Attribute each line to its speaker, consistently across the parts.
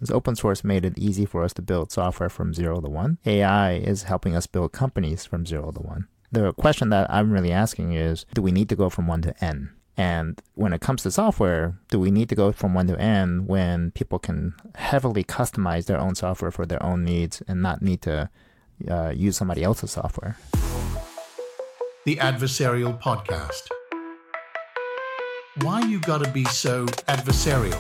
Speaker 1: Since open source made it easy for us to build software from 0 to 1, AI is helping us build companies from 0 to 1. The question that I'm really asking is, do we need to go from 1 to N? And when it comes to software, do we need to go from 1 to N when people can heavily customize their own software for their own needs and not need to use somebody else's software?
Speaker 2: The Adversarial Podcast. Why you gotta be so adversarial?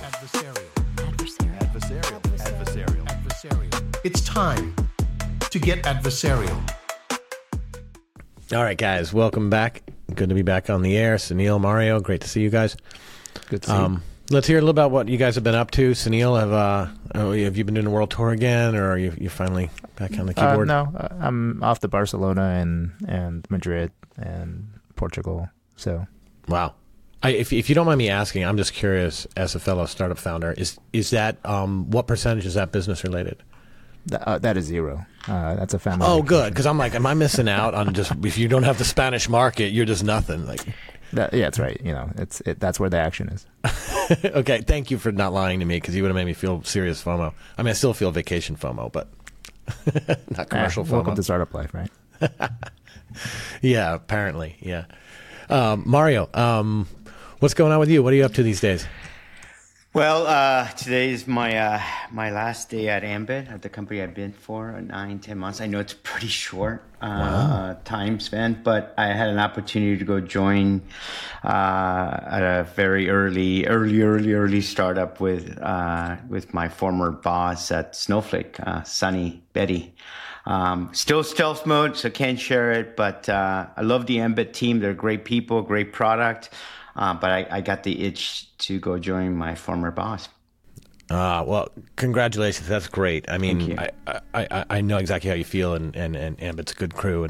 Speaker 2: Adversarial. It's time to get adversarial.
Speaker 3: All right, guys, welcome back. Good to be back on the air. Sunil, Mario, great to see you guys.
Speaker 1: Good to see you.
Speaker 3: Let's hear a little about what you guys have been up to. Sunil, have you been doing a world tour again, or are you finally back on the keyboard?
Speaker 1: No, I'm off to Barcelona and Madrid and Portugal. So,
Speaker 3: wow. If you don't mind me asking, I'm just curious, as a fellow startup founder, is that what percentage is that business related?
Speaker 1: That is 0. That's a family.
Speaker 3: Oh,
Speaker 1: vacation.
Speaker 3: good, because I'm like, am I missing out on just if you don't have the Spanish market, you're just nothing. Like,
Speaker 1: yeah, that's right. That's where the action is.
Speaker 3: Okay, thank you for not lying to me, because you would have made me feel serious FOMO. I mean, I still feel vacation FOMO, but not commercial FOMO.
Speaker 1: Welcome to startup life, right?
Speaker 3: Yeah, apparently, yeah. Mario, what's going on with you? What are you up to these days?
Speaker 4: Well, today is my my last day at Ambit, at the company I've been for 9-10 months. I know it's pretty short time spent, but I had an opportunity to go join at a very early startup with my former boss at Snowflake, Sunny Betty. Still stealth mode, so can't share it, but I love the Ambit team. They're great people, great product. But I got the itch to go join my former boss.
Speaker 3: Well, congratulations. That's great. I mean,
Speaker 4: Thank
Speaker 3: I know exactly how you feel, and Ambit's a good crew.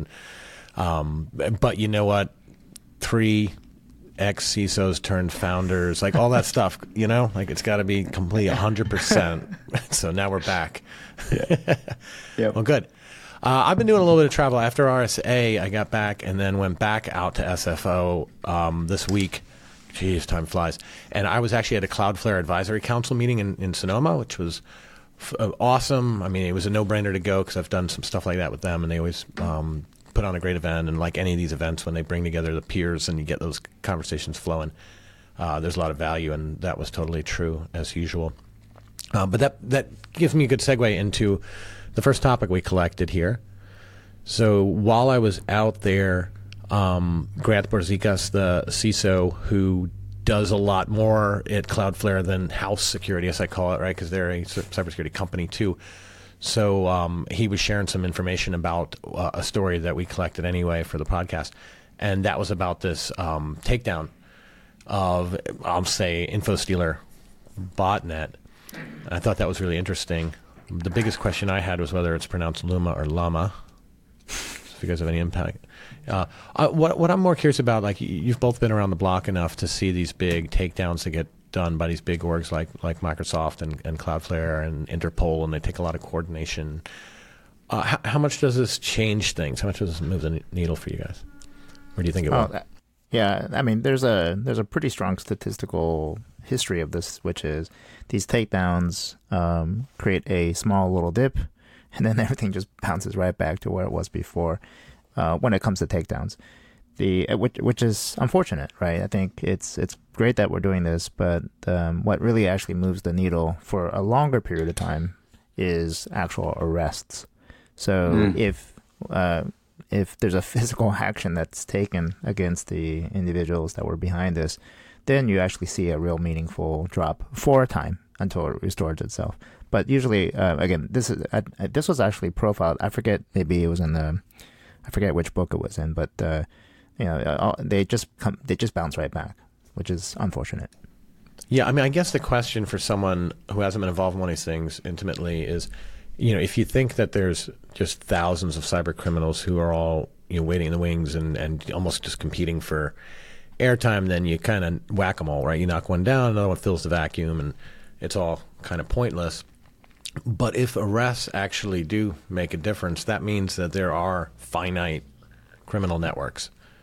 Speaker 3: But you know what? 3 ex-CISOs turned founders, like all that stuff, like it's got to be complete 100%. So now we're back.
Speaker 4: Yeah.
Speaker 3: Well, good. I've been doing a little bit of travel. After RSA, I got back and then went back out to SFO this week. Jeez, time flies. And I was actually at a Cloudflare Advisory Council meeting in Sonoma, which was awesome. I mean, it was a no-brainer to go because I've done some stuff like that with them, and they always put on a great event. And like any of these events, when they bring together the peers and you get those conversations flowing, there's a lot of value, and that was totally true as usual. But that gives me a good segue into the first topic we collected here. So while I was out there, Grant Borzikas, the CISO, who does a lot more at Cloudflare than house security, as I call it, right? Because they're a cybersecurity company too. So he was sharing some information about a story that we collected anyway for the podcast, and that was about this takedown of, I'll say, InfoStealer botnet. I thought that was really interesting. The biggest question I had was whether it's pronounced Luma or Llama. If you guys have any impact. What I'm more curious about, like you've both been around the block enough to see these big takedowns that get done by these big orgs like Microsoft and Cloudflare and Interpol, and they take a lot of coordination. How much does this change things? How much does this move the needle for you guys? Where do you think it will?
Speaker 1: Yeah, I mean, there's a pretty strong statistical history of this, which is these takedowns create a small little dip, and then everything just bounces right back to where it was before. When it comes to takedowns, which is unfortunate, right? I think it's great that we're doing this, but what really actually moves the needle for a longer period of time is actual arrests. So if there's a physical action that's taken against the individuals that were behind this, then you actually see a real meaningful drop for a time until it restores itself. But usually, again, this was actually profiled. I forget, maybe it was I forget which book it was in, but they just bounce right back, which is unfortunate.
Speaker 3: Yeah, I mean, I guess the question for someone who hasn't been involved in one of these things intimately is, if you think that there's just thousands of cyber criminals who are all waiting in the wings and almost just competing for airtime, then you kind of whack them all, right? You knock one down, another one fills the vacuum, and it's all kind of pointless. But if arrests actually do make a difference, that means that there are finite criminal networks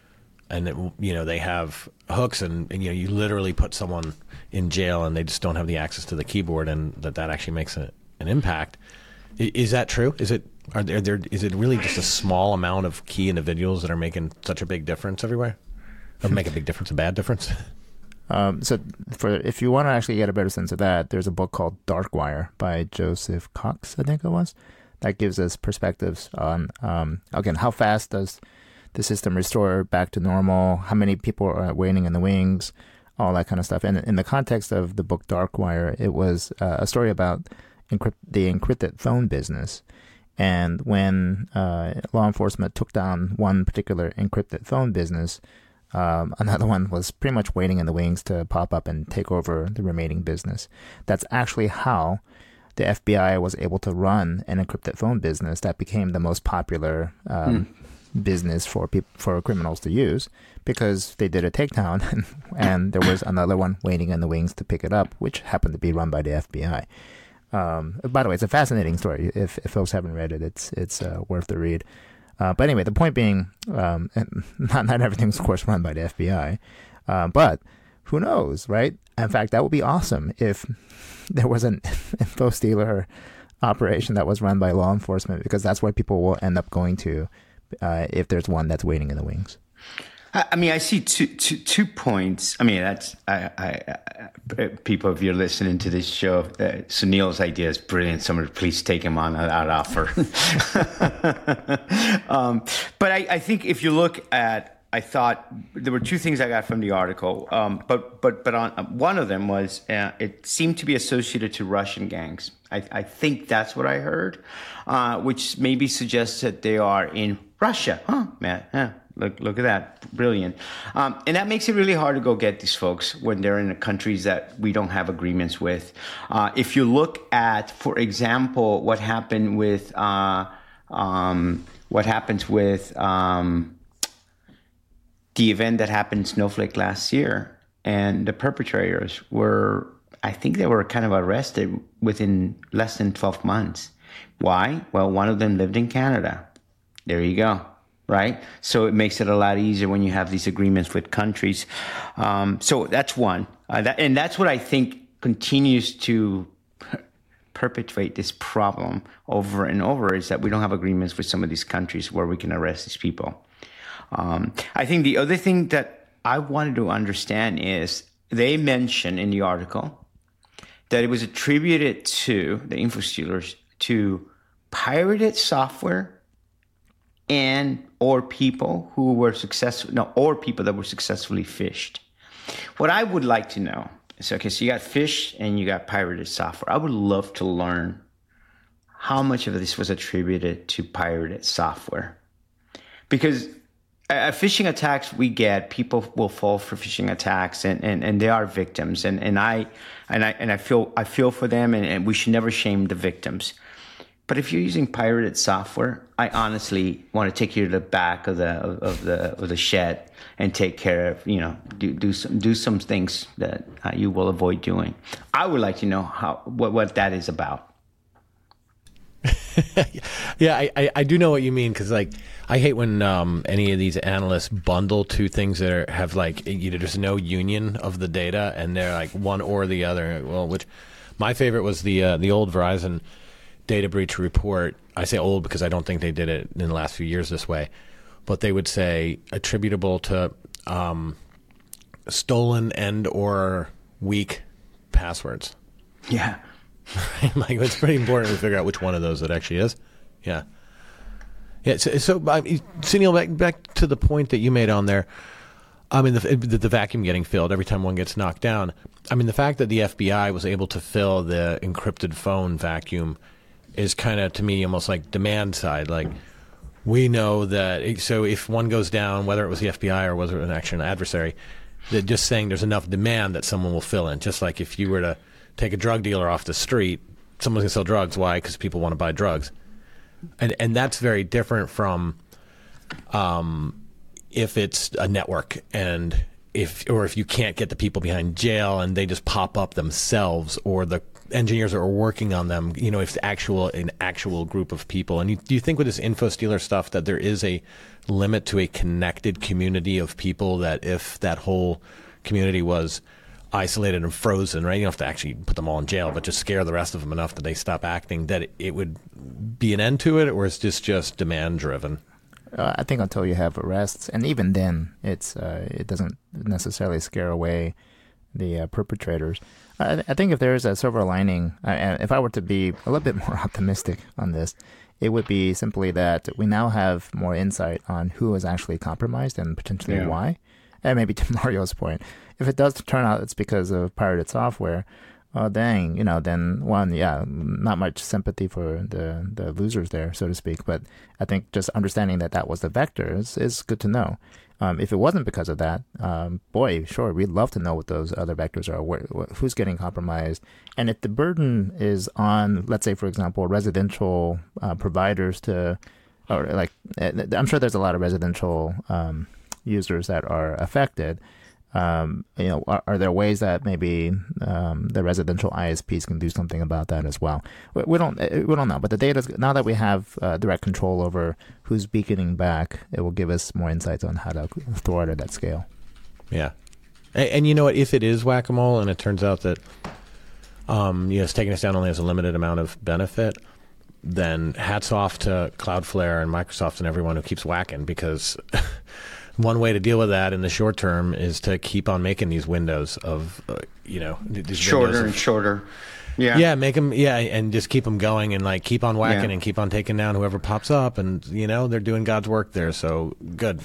Speaker 3: and they have hooks, and you literally put someone in jail, and they just don't have the access to the keyboard, and that actually makes an impact. Is that true? Is it really just a small amount of key individuals that are making such a big difference everywhere, or make a big difference, a bad difference?
Speaker 1: So if you want to actually get a better sense of that, there's a book called Darkwire by Joseph Cox, I think it was, that gives us perspectives on, again, how fast does the system restore back to normal, how many people are waiting in the wings, all that kind of stuff. And in the context of the book Darkwire, it was a story about the encrypted phone business. And when law enforcement took down one particular encrypted phone business, another one was pretty much waiting in the wings to pop up and take over the remaining business. That's actually how the FBI was able to run an encrypted phone business that became the most popular business for criminals to use, because they did a takedown and there was another one waiting in the wings to pick it up, which happened to be run by the FBI. By the way, it's a fascinating story. If folks haven't read it, it's worth the read. But anyway, the point being, not everything's, of course, run by the FBI. But who knows, right? In fact, that would be awesome if there was an info stealer operation that was run by law enforcement, because that's where people will end up going to if there's one that's waiting in the wings.
Speaker 4: I mean, I see two points. I mean, that's people, if you're listening to this show, Sunil's idea is brilliant. Somebody please take him on that offer. But I think if you look at, I thought there were two things I got from the article. But on one of them was it seemed to be associated to Russian gangs. I think that's what I heard, which maybe suggests that they are in Russia. Huh, man. Yeah. Look at that. Brilliant. And that makes it really hard to go get these folks when they're in the countries that we don't have agreements with. If you look at, for example, what happens with the event that happened in Snowflake last year, and the perpetrators were, I think they were kind of arrested within less than 12 months. Why? Well, one of them lived in Canada. There you go. Right? So it makes it a lot easier when you have these agreements with countries. So that's one. And that's what I think continues to perpetuate this problem over and over, is that we don't have agreements with some of these countries where we can arrest these people. I think the other thing that I wanted to understand is they mention in the article that it was attributed to the info stealers to pirated software or people who were or people that were successfully phished. What I would like to know is, okay, so you got phish and you got pirated software. I would love to learn how much of this was attributed to pirated software. Because phishing attacks we get, people will fall for phishing attacks, and they are victims. And I feel for them, and we should never shame the victims. But if you're using pirated software, I honestly want to take you to the back of the shed and take care of, do some things that you will avoid doing. I would like to know what that is about.
Speaker 3: Yeah, I do know what you mean, because I hate when any of these analysts bundle two things that have there's no union of the data, and they're like one or the other. Well, which my favorite was the old Verizon data breach report. I say old because I don't think they did it in the last few years this way, but they would say attributable to stolen and or weak passwords.
Speaker 4: Yeah.
Speaker 3: It's pretty important to figure out which one of those it actually is. Yeah. Yeah. So Sunil, back to the point that you made on there. I mean, the vacuum getting filled every time one gets knocked down. I mean, the fact that the FBI was able to fill the encrypted phone vacuum is kind of, to me, almost like demand side. We know that, so if one goes down, whether it was the FBI or was it an adversary, that just saying there's enough demand that someone will fill in. Just like if you were to take a drug dealer off the street, someone's going to sell drugs. Why? Because people want to buy drugs. And that's very different from if it's a network, and if you can't get the people behind jail and they just pop up themselves, or the engineers that were working on them, you know, if an actual group of people. And do you think with this InfoStealer stuff that there is a limit to a connected community of people, that if that whole community was isolated and frozen, right? You don't have to actually put them all in jail, but just scare the rest of them enough that they stop acting, that it would be an end to it, or is this just demand driven?
Speaker 1: I think until you have arrests, and even then, it doesn't necessarily scare away the perpetrators. I think if there is a silver lining, if I were to be a little bit more optimistic on this, it would be simply that we now have more insight on who is actually compromised and potentially why. And maybe to Mario's point, if it does turn out it's because of pirated software, dang, you know, then not much sympathy for the losers there, so to speak. But I think just understanding that was the vector is good to know. If it wasn't because of that, boy, sure, we'd love to know what those other vectors are, who's getting compromised. And if the burden is on, let's say, for example, residential providers I'm sure there's a lot of residential users that are affected. You know, are there ways that maybe the residential ISPs can do something about that as well? We don't know. But the data, now that we have direct control over who's beaconing back, it will give us more insights on how to thwart it at scale.
Speaker 3: Yeah, and you know what? If it is whack-a-mole, and it turns out that it's taking us down only has a limited amount of benefit, then hats off to Cloudflare and Microsoft and everyone who keeps whacking, because one way to deal with that in the short term is to keep on making these windows of, these
Speaker 4: shorter and shorter. Yeah.
Speaker 3: Yeah, make them, and just keep them going and like keep on whacking and keep on taking down whoever pops up, and they're doing God's work there. So good.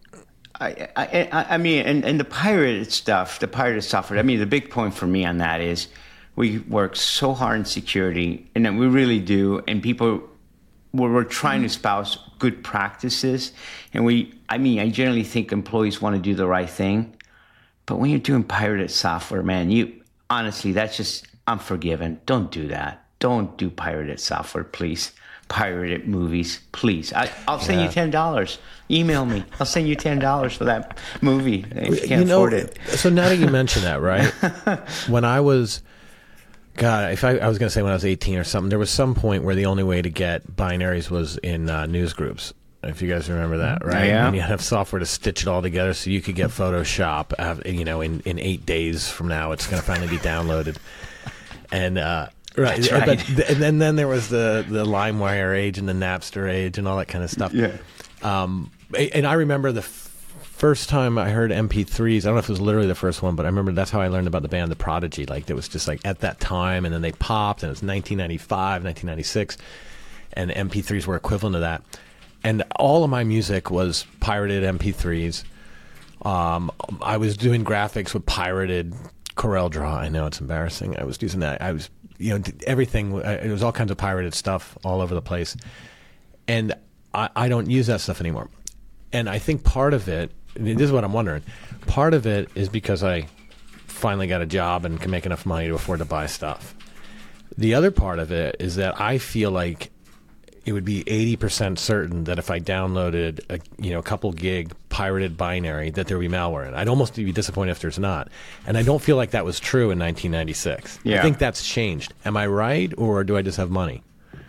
Speaker 4: I mean, and the pirated stuff, the pirated software. I mean, the big point for me on that is we work so hard in security, and then we really do, and people. We're trying to espouse good practices, and I generally think employees want to do the right thing, but when you're doing pirated software, man, honestly, that's just unforgiven. Don't do that. Don't do pirated software, please. Pirated movies, please. I'll send you $10. Email me. I'll send you $10 for that movie if you can't afford it.
Speaker 3: So now that you mention that, right? When I was. God, if I was going to say when I was 18 or something, there was some point where the only way to get binaries was in news groups. If you guys remember that, right?
Speaker 4: Yeah.
Speaker 3: And you have software to stitch it all together so you could get Photoshop, in 8 days from now, it's going to finally be downloaded. And, right. And then there was the LimeWire age and the Napster age and all that kind of stuff.
Speaker 4: Yeah.
Speaker 3: And I remember the first time I heard MP3s, I don't know if it was literally the first one, but I remember that's how I learned about the band The Prodigy. Like, it was just like at that time, and then they popped, and it was 1995, 1996, and MP3s were equivalent to that. And all of my music was pirated MP3s. I was doing graphics with pirated CorelDRAW. I know it's embarrassing. I was using that. I was, everything. It was all kinds of pirated stuff all over the place. And I don't use that stuff anymore. And I think part of it, this is what I'm wondering, part of it is because I finally got a job and can make enough money to afford to buy stuff. The other part of it is that I feel like it would be 80% certain that if I downloaded a couple gig pirated binary, that there would be malware in it. I'd almost be disappointed if there's not. And I don't feel like that was true in 1996.
Speaker 4: Yeah.
Speaker 3: I think that's changed. Am I right, or do I just have money?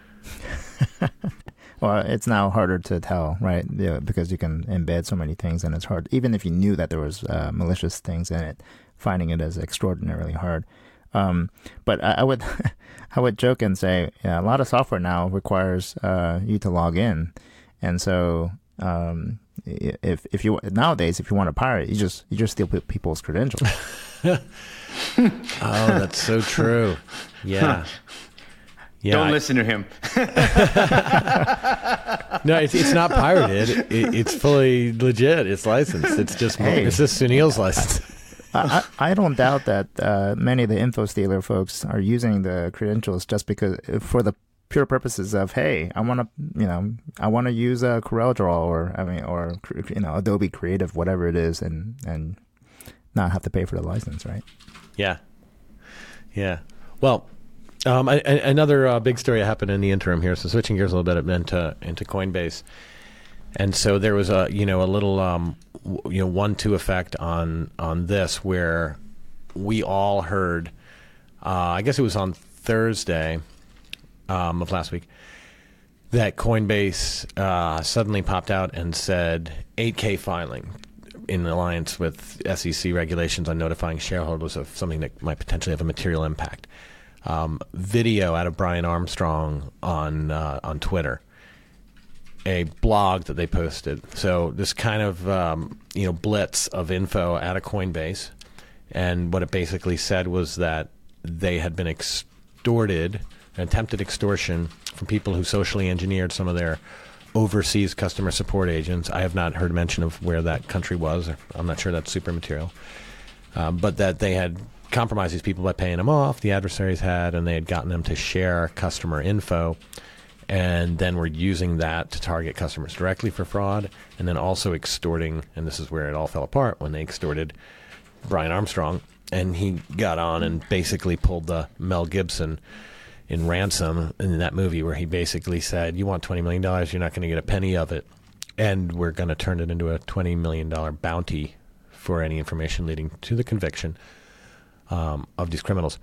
Speaker 1: Well, it's now harder to tell, right? Yeah, because you can embed so many things, and it's hard. Even if you knew that there was malicious things in it, finding it is extraordinarily hard. But I would joke and say a lot of software now requires you to log in, and so if you nowadays if you want to pirate, you just steal people's credentials.
Speaker 3: Oh, that's so true. Yeah. Yeah,
Speaker 4: Don't listen to him.
Speaker 3: No, it's not pirated. It's fully legit. It's licensed. It's just Sunil's license.
Speaker 1: I don't doubt that many of the InfoStealer folks are using the credentials just because for the pure purposes of, hey, I want to use a CorelDRAW or Adobe Creative, whatever it is, and not have to pay for the license, right?
Speaker 3: Yeah. Well. Another big story happened in the interim here. So switching gears a little bit into Coinbase, and so there was a little 1-2 effect on this where we all heard. I guess it was on Thursday of last week that Coinbase suddenly popped out and said 8K filing in alliance with SEC regulations on notifying shareholders of something that might potentially have a material impact. Video out of Brian Armstrong on Twitter, a blog that they posted. So this kind of blitz of info out of Coinbase, and what it basically said was that they had been extorted, attempted extortion from people who socially engineered some of their overseas customer support agents. I have not heard mention of where that country was. I'm not sure that's super material. But that they had compromised these people by paying them off, the adversaries had, and they had gotten them to share customer info, and then were using that to target customers directly for fraud, and then also extorting, and this is where it all fell apart, when they extorted Brian Armstrong, and he got on and basically pulled the Mel Gibson in Ransom in that movie, where he basically said, you want $20 million, you're not going to get a penny of it, and we're going to turn it into a $20 million bounty for any information leading to the conviction of these criminals.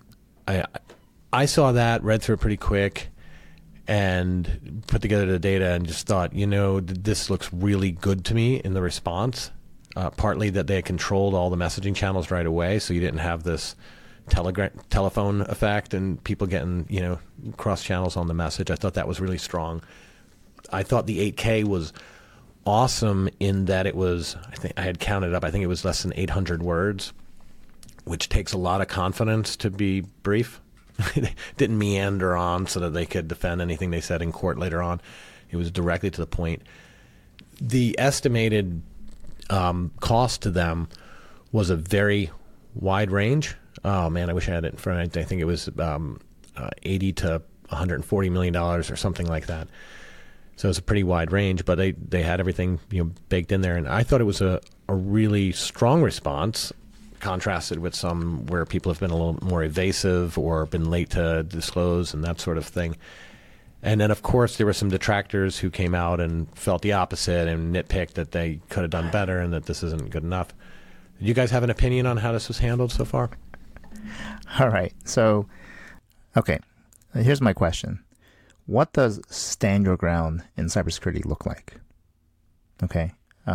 Speaker 3: I saw that, read through it pretty quick, and put together the data and just thought, this looks really good to me in the response. Partly that they had controlled all the messaging channels right away, so you didn't have this telephone effect and people getting, cross channels on the message. I thought that was really strong. I thought the 8K was awesome in that it was, I think I had counted up, I think it was less than 800 words, which takes a lot of confidence to be brief. Didn't meander on so that they could defend anything they said in court later on. It was directly to the point. The estimated cost to them was a very wide range. Oh man, I wish I had it in front. I think it was 80 to $140 million or something like that. So it's a pretty wide range, but they had everything baked in there, and I thought it was a really strong response, contrasted with some where people have been a little more evasive or been late to disclose and that sort of thing. And then, of course, there were some detractors who came out and felt the opposite and nitpicked that they could have done better and that this isn't good enough. Do you guys have an opinion on how this was handled so far?
Speaker 1: All right. So, okay. Here's my question. What does stand your ground in cybersecurity look like? Okay.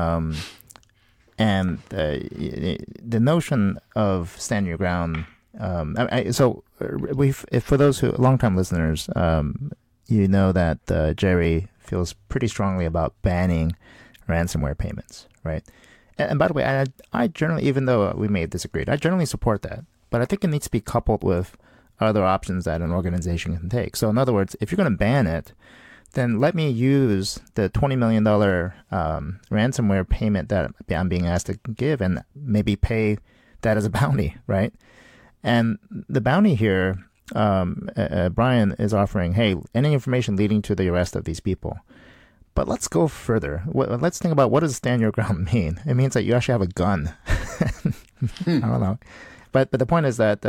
Speaker 1: And the notion of stand your ground. For those who long-time listeners, you know that Jerry feels pretty strongly about banning ransomware payments, right? And by the way, I generally, even though we may have disagreed, I generally support that. But I think it needs to be coupled with other options that an organization can take. So in other words, if you're going to ban it, then let me use the $20 million ransomware payment that I'm being asked to give and maybe pay that as a bounty, right? And the bounty here, Brian is offering, hey, any information leading to the arrest of these people. But let's go further. Let's think about, what does stand your ground mean? It means that you actually have a gun. I don't know. But the point is that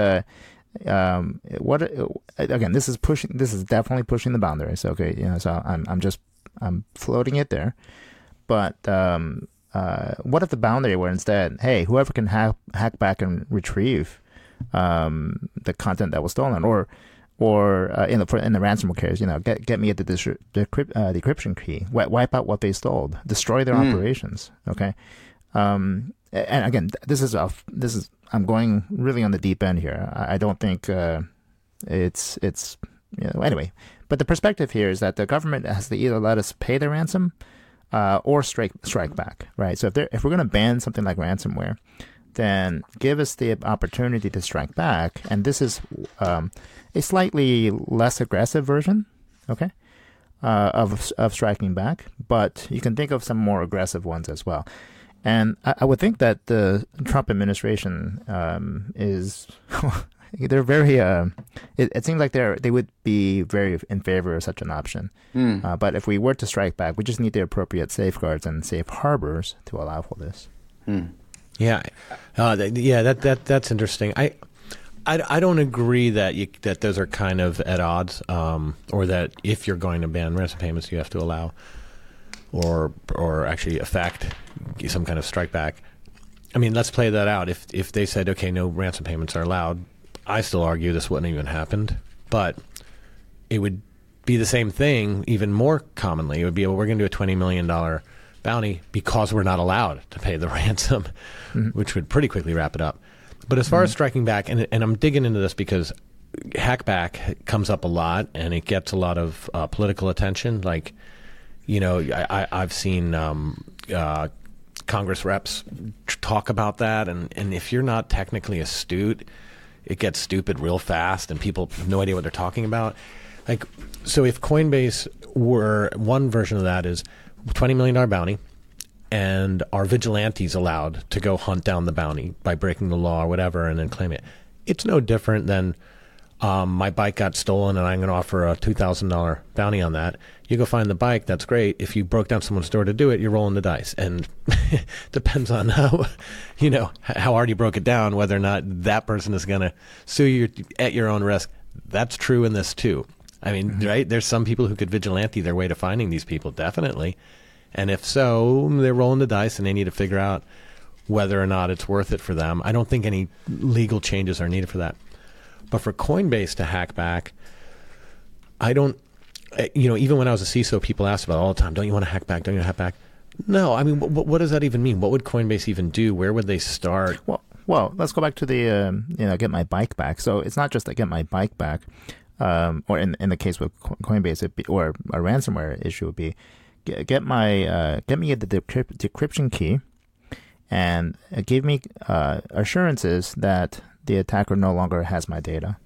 Speaker 1: again, this is definitely pushing the boundaries. Okay, so I'm floating it there. But what if the boundary were instead, hey, whoever can hack back and retrieve the content that was stolen, or in the ransomware case, get me at the decryption key, wipe out what they stole, destroy their operations. Okay, and again, this is I'm going really on the deep end here. I don't think it's anyway. But the perspective here is that the government has to either let us pay the ransom or strike back, right? So if we're going to ban something like ransomware, then give us the opportunity to strike back. And this is a slightly less aggressive version, okay, of striking back. But you can think of some more aggressive ones as well. And I would think that the Trump administration is they're very. It seems like they would be very in favor of such an option. But if we were to strike back, we just need the appropriate safeguards and safe harbors to allow for this.
Speaker 3: Yeah, that's interesting. I don't agree that those are kind of at odds, or that if you're going to ban ransom payments, you have to allow or actually affect some kind of strike back. I mean, let's play that out. If they said, okay, no ransom payments are allowed, I still argue this wouldn't even happened, but it would be the same thing even more commonly. It would be, well, we're going to do a $20 million bounty because we're not allowed to pay the ransom, which would pretty quickly wrap it up. But as far as striking back, and I'm digging into this because hackback comes up a lot and it gets a lot of political attention. Like, you know, I've seen Congress reps talk about that, and if you're not technically astute, it gets stupid real fast, and people have no idea what they're talking about. Like, so if Coinbase were, one version of that is $20 million bounty, and are vigilantes allowed to go hunt down the bounty by breaking the law or whatever and then claim it. It's no different than my bike got stolen and I'm going to offer a $2,000 bounty on that. You go find the bike, that's great. If you broke down someone's door to do it, you're rolling the dice. And depends on how, you know, how hard you broke it down, whether or not that person is going to sue you at your own risk. That's true in this too. I mean, right? There's some people who could vigilante their way to finding these people, definitely. And if so, they're rolling the dice and they need to figure out whether or not it's worth it for them. I don't think any legal changes are needed for that. But for Coinbase to hack back, I don't, you know, even when I was a CISO, people asked about it all the time, don't you want to hack back? Don't you want to hack back? No, I mean, what does that even mean? What would Coinbase even do? Where would they start?
Speaker 1: Well, let's go back to the, get my bike back. So it's not just to get my bike back, or in the case with Coinbase, or a ransomware issue would be, get me the decryption key, and give me assurances that the attacker no longer has my data.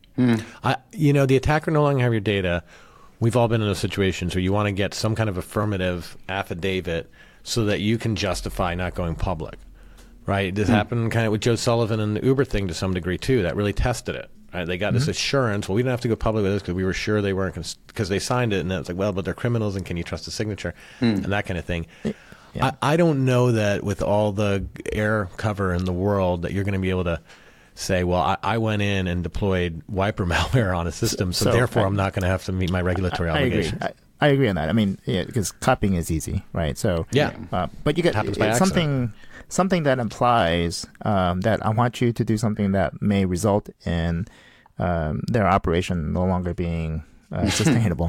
Speaker 3: The attacker no longer have your data. We've all been in those situations where you want to get some kind of affirmative affidavit so that you can justify not going public, right? This happened kind of with Joe Sullivan and the Uber thing to some degree too. That really tested it. Right? They got this assurance. Well, we didn't have to go public with this because we were sure they weren't, because they signed it, and then it's like, well, but they're criminals, and can you trust the signature, and that kind of thing. Yeah. I don't know that with all the air cover in the world that you're going to be able to say, well, I went in and deployed wiper malware on a system, so therefore I'm not going to have to meet my regulatory obligations.
Speaker 1: I agree on that. I mean, because copying is easy, right? So but you get something that implies that I want you to do something that may result in their operation no longer being sustainable.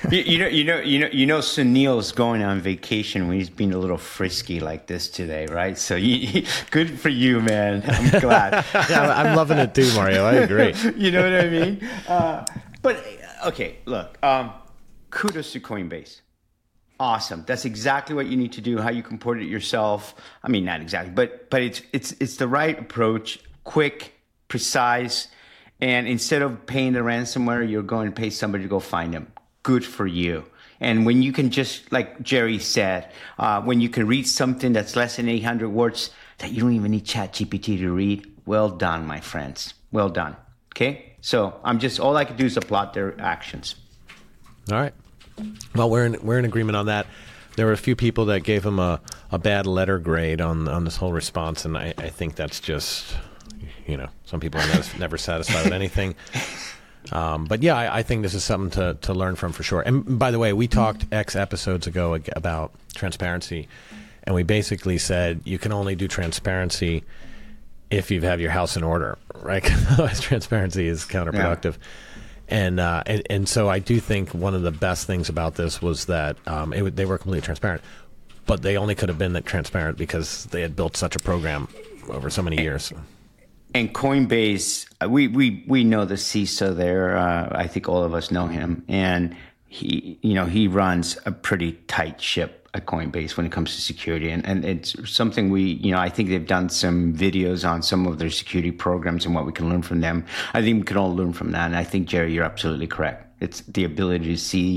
Speaker 4: Sunil's going on vacation when he's being a little frisky like this today, right? So good for you, man. I'm glad.
Speaker 3: Yeah, I'm loving it too, Mario. I agree.
Speaker 4: You know what I mean? But okay, look. Kudos to Coinbase. Awesome. That's exactly what you need to do. How you comport it yourself. I mean, not exactly, but it's the right approach. Quick, precise. And instead of paying the ransomware, you're going to pay somebody to go find them. Good for you. And when you can just, like Jerry said, when you can read something that's less than 800 words that you don't even need ChatGPT to read, well done, my friends. Well done. Okay? So all I can do is applaud their actions.
Speaker 3: All right. Well, we're in agreement on that. There were a few people that gave him a bad letter grade on this whole response, and I think that's just, some people are never satisfied with anything. But yeah, I think this is something to learn from for sure. And by the way, we talked X episodes ago about transparency, and we basically said you can only do transparency if you have your house in order, right? Otherwise, transparency is counterproductive. Yeah. And so I do think one of the best things about this was that they were completely transparent, but they only could have been that transparent because they had built such a program over so many years.
Speaker 4: And Coinbase, we know the CISO there. I think all of us know him, and he runs a pretty tight ship at Coinbase when it comes to security, and it's something I think they've done some videos on some of their security programs and what we can learn from them. I think we can all learn from that, and I think, Jerry, you're absolutely correct. It's the ability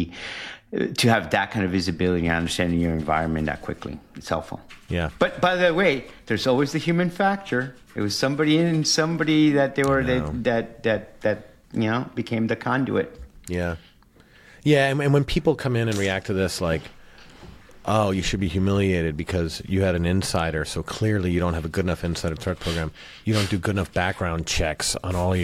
Speaker 4: to have that kind of visibility and understanding your environment that quickly. It's helpful.
Speaker 3: Yeah.
Speaker 4: But by the way, there's always the human factor. It was somebody that they were that became the conduit.
Speaker 3: Yeah. Yeah, and when people come in and react to this like, oh, you should be humiliated because you had an insider, so clearly you don't have a good enough insider threat program. You don't do good enough background checks on all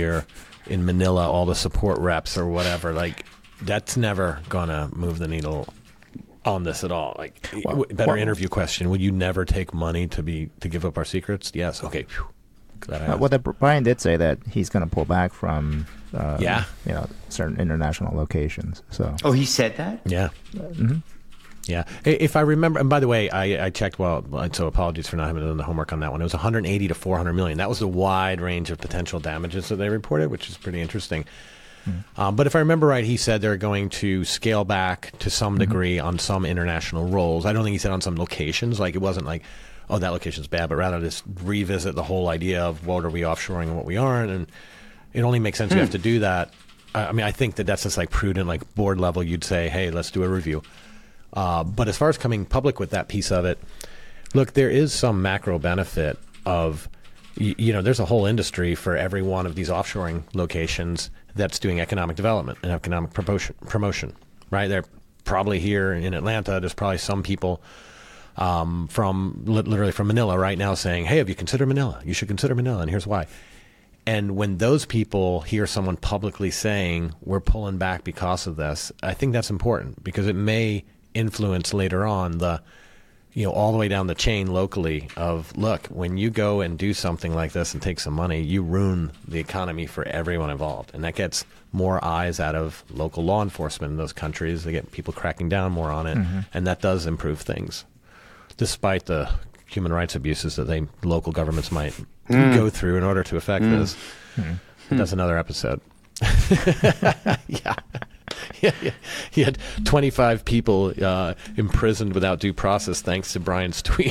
Speaker 3: the support reps or whatever. Like, that's never gonna move the needle on this at all. Like, interview question: would you never take money to give up our secrets? Yes. Okay. Glad I asked.
Speaker 1: Well, Brian did say that he's going to pull back from
Speaker 3: Yeah.
Speaker 1: certain international locations. So
Speaker 4: Oh, he said that?
Speaker 3: Yeah. Yeah. If I remember, and by the way, I checked, so apologies for not having done the homework on that one. It was 180 to 400 million. That was the wide range of potential damages that they reported, which is pretty interesting. But if I remember right, he said they're going to scale back to some degree on some international roles. I don't think he said on some locations. Like, it wasn't like, oh, that location's bad, but rather just revisit the whole idea of what are we offshoring and what we aren't. And it only makes sense you have to do that. I mean, I think that's just like prudent, like board level, you'd say, hey, let's do a review. But as far as coming public with that piece of it, look, there is some macro benefit of, there's a whole industry for every one of these offshoring locations that's doing economic development and economic promotion, right? They're probably here in Atlanta. There's probably some people from literally from Manila right now saying, hey, have you considered Manila? You should consider Manila, and here's why. And when those people hear someone publicly saying, we're pulling back because of this, I think that's important because it may influence later on all the way down the chain locally of, look, when you go and do something like this and take some money, you ruin the economy for everyone involved. And that gets more eyes out of local law enforcement in those countries. They get people cracking down more on it. And that does improve things, despite the human rights abuses that local governments might go through in order to affect this. That's another episode. Yeah. He had 25 people imprisoned without due process thanks to Brian's tweet.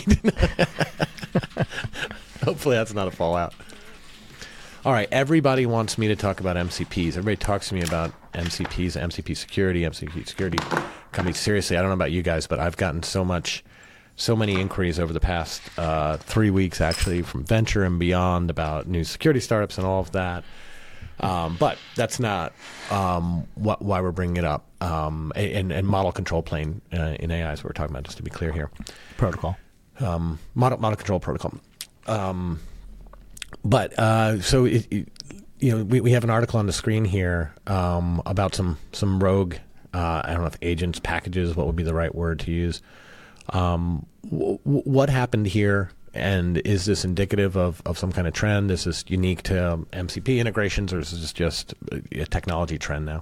Speaker 3: Hopefully that's not a fallout. All right, everybody wants me to talk about MCPs. Everybody talks to me about MCPs, MCP security companies. Seriously, I don't know about you guys, but I've gotten so many inquiries over the past 3 weeks, actually, from Venture and beyond about new security startups and all of that. But that's not why we're bringing it up. And model control plane in AI is what we're talking about, just to be clear here.
Speaker 1: protocol.
Speaker 3: Model control protocol. So we have an article on the screen here about some rogue, I don't know if agents, packages, what would be the right word to use. What happened here? And is this indicative of some kind of trend? Is this unique to MCP integrations, or is this just a technology trend now?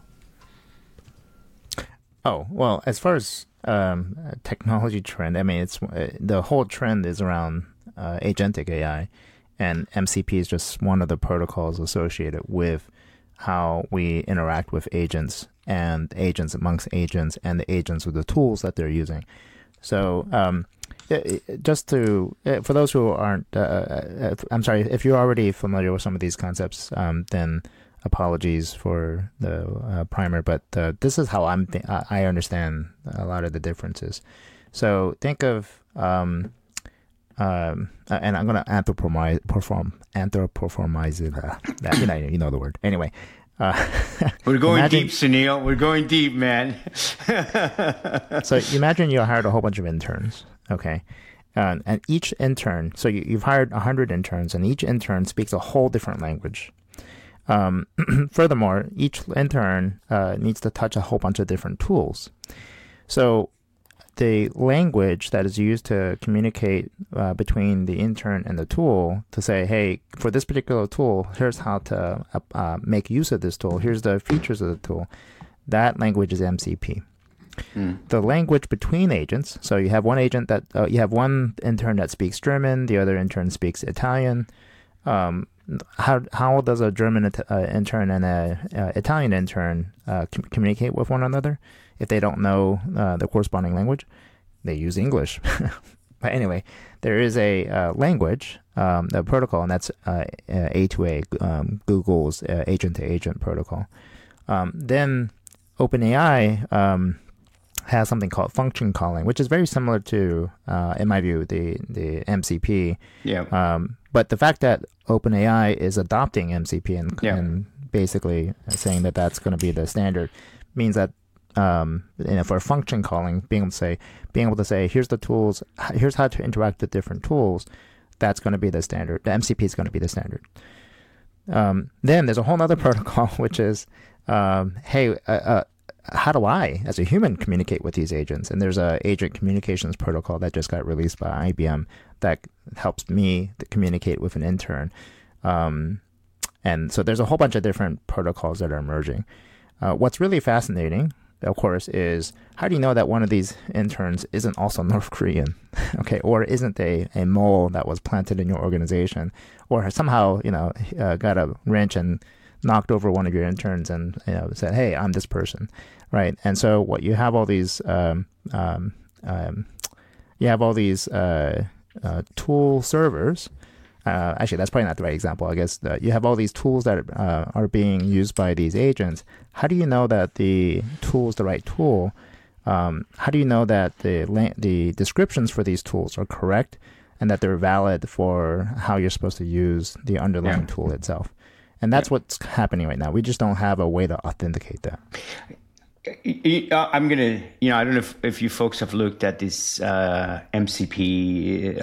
Speaker 1: Oh, well, as far as technology trend, I mean, it's the whole trend is around agentic AI, and MCP is just one of the protocols associated with how we interact with agents and agents amongst agents and the agents with the tools that they're using. So just to, for those who aren't, I'm sorry, if you're already familiar with some of these concepts, then apologies for the primer, but this is how I understand a lot of the differences. So think of, and I'm going to anthropomorphize it. That, you know the word. Anyway.
Speaker 4: We're going deep, Sunil. We're going deep, man.
Speaker 1: So imagine you hired a whole bunch of interns, okay? And each intern, so you've hired 100 interns, and each intern speaks a whole different language. Furthermore, each intern needs to touch a whole bunch of different tools. So the language that is used to communicate between the intern and the tool to say, hey, for this particular tool, here's how to make use of this tool. Here's the features of the tool. That language is MCP. The language between agents, so you have one agent that you have one intern that speaks German, the other intern speaks Italian. How does a German intern and a Italian intern communicate with one another? If they don't know the corresponding language, they use English. But anyway, there is a language, a protocol, and that's A2A, Google's agent-to-agent protocol. Then OpenAI has something called function calling, which is very similar to, in my view, the MCP.
Speaker 4: Yeah.
Speaker 1: But the fact that OpenAI is adopting MCP and basically saying that that's going to be the standard means that for function calling, being able to say, here's the tools, here's how to interact with different tools, that's going to be the standard. The MCP is going to be the standard. Then there's a whole other protocol, which is, hey, how do I, as a human, communicate with these agents? And there's a agent communications protocol that just got released by IBM that helps me to communicate with an intern. And so there's a whole bunch of different protocols that are emerging. What's really fascinating, of course, is how do you know that one of these interns isn't also North Korean, okay, or isn't a mole that was planted in your organization, or somehow, got a wrench and knocked over one of your interns and said, hey, I'm this person, right? And so what you have all these, tool servers. Actually, that's probably not the right example. I guess you have all these tools that are being used by these agents. How do you know that the tool is the right tool? How do you know that the descriptions for these tools are correct and that they're valid for how you're supposed to use the underlying tool itself? And that's what's happening right now. We just don't have a way to authenticate that.
Speaker 4: I'm gonna, I don't know if you folks have looked at this MCP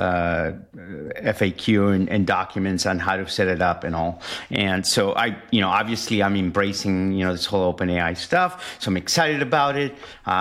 Speaker 4: FAQ and documents on how to set it up and all. And so obviously I'm embracing, this whole OpenAI stuff. So I'm excited about it.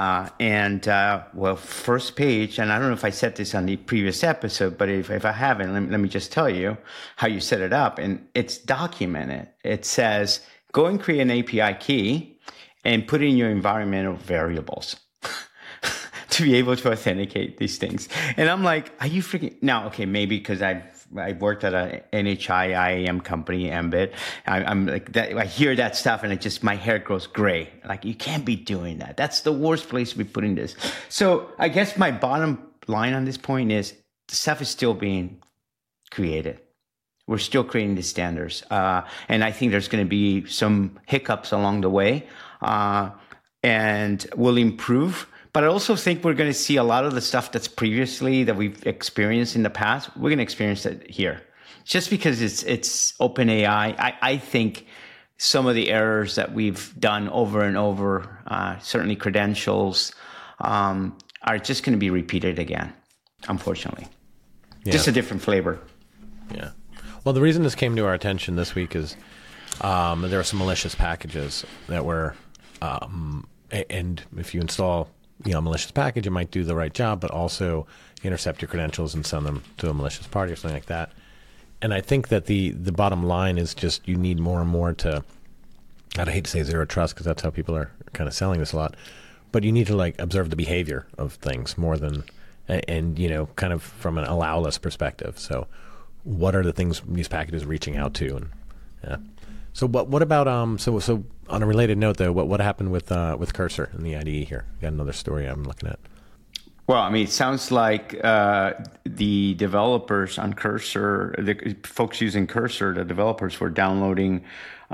Speaker 4: First page, and I don't know if I said this on the previous episode, but if I haven't, let me just tell you how you set it up. And it's documented. It says, go and create an API key and put in your environmental variables to be able to authenticate these things. And I'm like, are you freaking... Now, okay, maybe because I've worked at a NHI IAM company, Ambit. I'm like that. I hear that stuff and my hair grows gray. Like, you can't be doing that. That's the worst place to be putting this. So I guess my bottom line on this point is the stuff is still being created. We're still creating these standards. And I think there's going to be some hiccups along the way. And will improve. But I also think we're going to see a lot of the stuff that we've experienced in the past. We're going to experience it here. Just because it's OpenAI, I think some of the errors that we've done over and over, certainly credentials, are just going to be repeated again, unfortunately. Yeah. Just a different flavor.
Speaker 3: Yeah. Well, the reason this came to our attention this week is there are some malicious packages that were... and if you install, a malicious package, it might do the right job, but also intercept your credentials and send them to a malicious party or something like that. And I think that the bottom line is just you need more and more to, I hate to say zero trust because that's how people are kind of selling this a lot, but you need to observe the behavior of things more than, and kind of from an allow-less perspective. So what are the things these packages are reaching out to? And yeah. So what about so on a related note though, what happened with Cursor and the IDE here? Got another story I'm looking at.
Speaker 4: Well, it sounds like the developers on Cursor, the folks using Cursor, the developers were downloading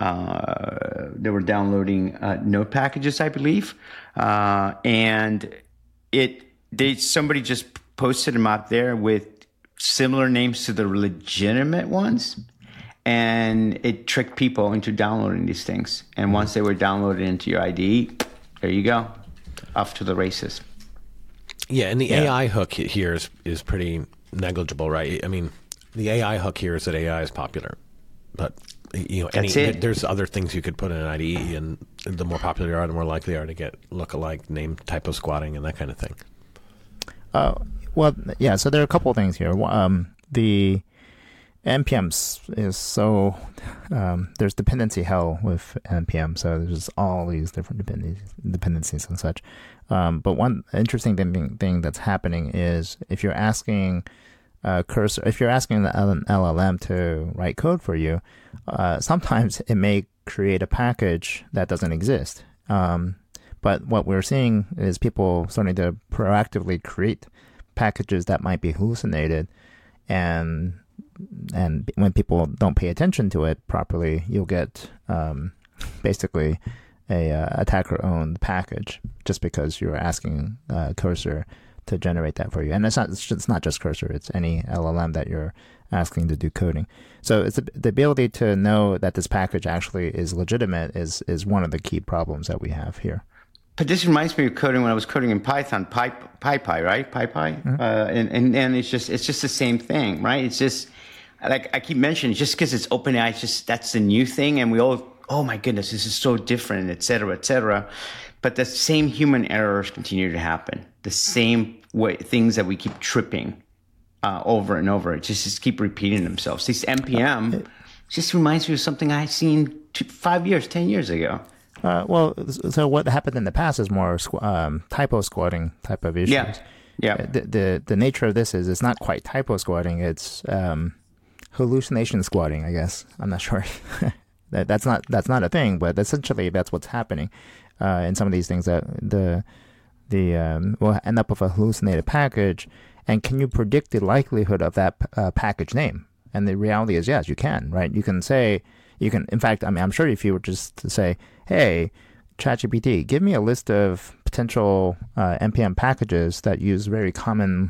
Speaker 4: node packages, I believe, and somebody just posted them out there with similar names to the legitimate ones. And it tricked people into downloading these things. And once they were downloaded into your IDE, there you go, off to the races.
Speaker 3: Yeah, and the AI hook here is pretty negligible, right? I mean, the AI hook here is that AI is popular, but there's other things you could put in an IDE, and the more popular you are, the more likely you are to get lookalike name typo squatting and that kind of thing.
Speaker 1: So there are a couple of things here. The NPM is so there's dependency hell with NPM, so there's all these different dependencies and such. But one interesting thing that's happening is if you're asking Cursor, if you're asking the LLM to write code for you, sometimes it may create a package that doesn't exist. But what we're seeing is people starting to proactively create packages that might be hallucinated, and when people don't pay attention to it properly, you'll get basically a attacker-owned package just because you're asking Cursor to generate that for you. And it's not just Cursor; it's any LLM that you're asking to do coding. So it's the ability to know that this package actually is legitimate is one of the key problems that we have here.
Speaker 4: But this reminds me of coding when I was coding in Python, PyPy, right? PyPy, mm-hmm. And it's just the same thing, right? It's just like I keep mentioning, just because it's OpenAI, that's the new thing, and we all, oh my goodness, this is so different, et cetera, et cetera. But the same human errors continue to happen. The same things that we keep tripping over and over, just keep repeating themselves. These NPM just reminds me of something I seen 5 years, 10 years ago.
Speaker 1: Well, so what happened in the past is more typo squatting type of issues.
Speaker 4: Yeah.
Speaker 1: The nature of this is it's not quite typo squatting. It's hallucination squatting, I guess. I'm not sure. That's not a thing, but essentially that's what's happening in some of these things. That will end up with a hallucinated package. And can you predict the likelihood of that package name? And the reality is, yes, you can, right? In fact, I mean, I'm sure if you were just to say, hey, ChatGPT, give me a list of potential NPM packages that use very common,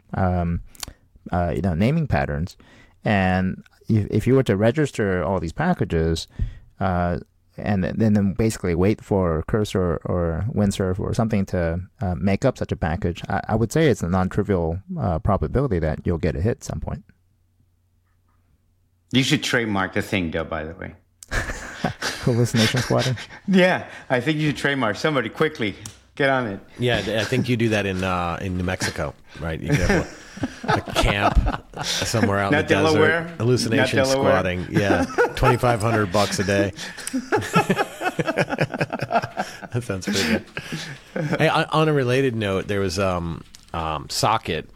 Speaker 1: naming patterns. And if you were to register all these packages, and then basically wait for Cursor or Windsurf or something to make up such a package, I would say it's a non-trivial probability that you'll get a hit at some point.
Speaker 4: You should trademark the thing, though, by the way.
Speaker 1: Hallucination squatting?
Speaker 4: Yeah, I think you should trademark. Somebody, quickly, get on it.
Speaker 3: Yeah, I think you do that in New Mexico, right? You have a camp somewhere out in the
Speaker 4: Delaware?
Speaker 3: desert. Hallucination squatting. Yeah, $2,500 a day. That sounds pretty good. Hey, on a related note, there was Socket,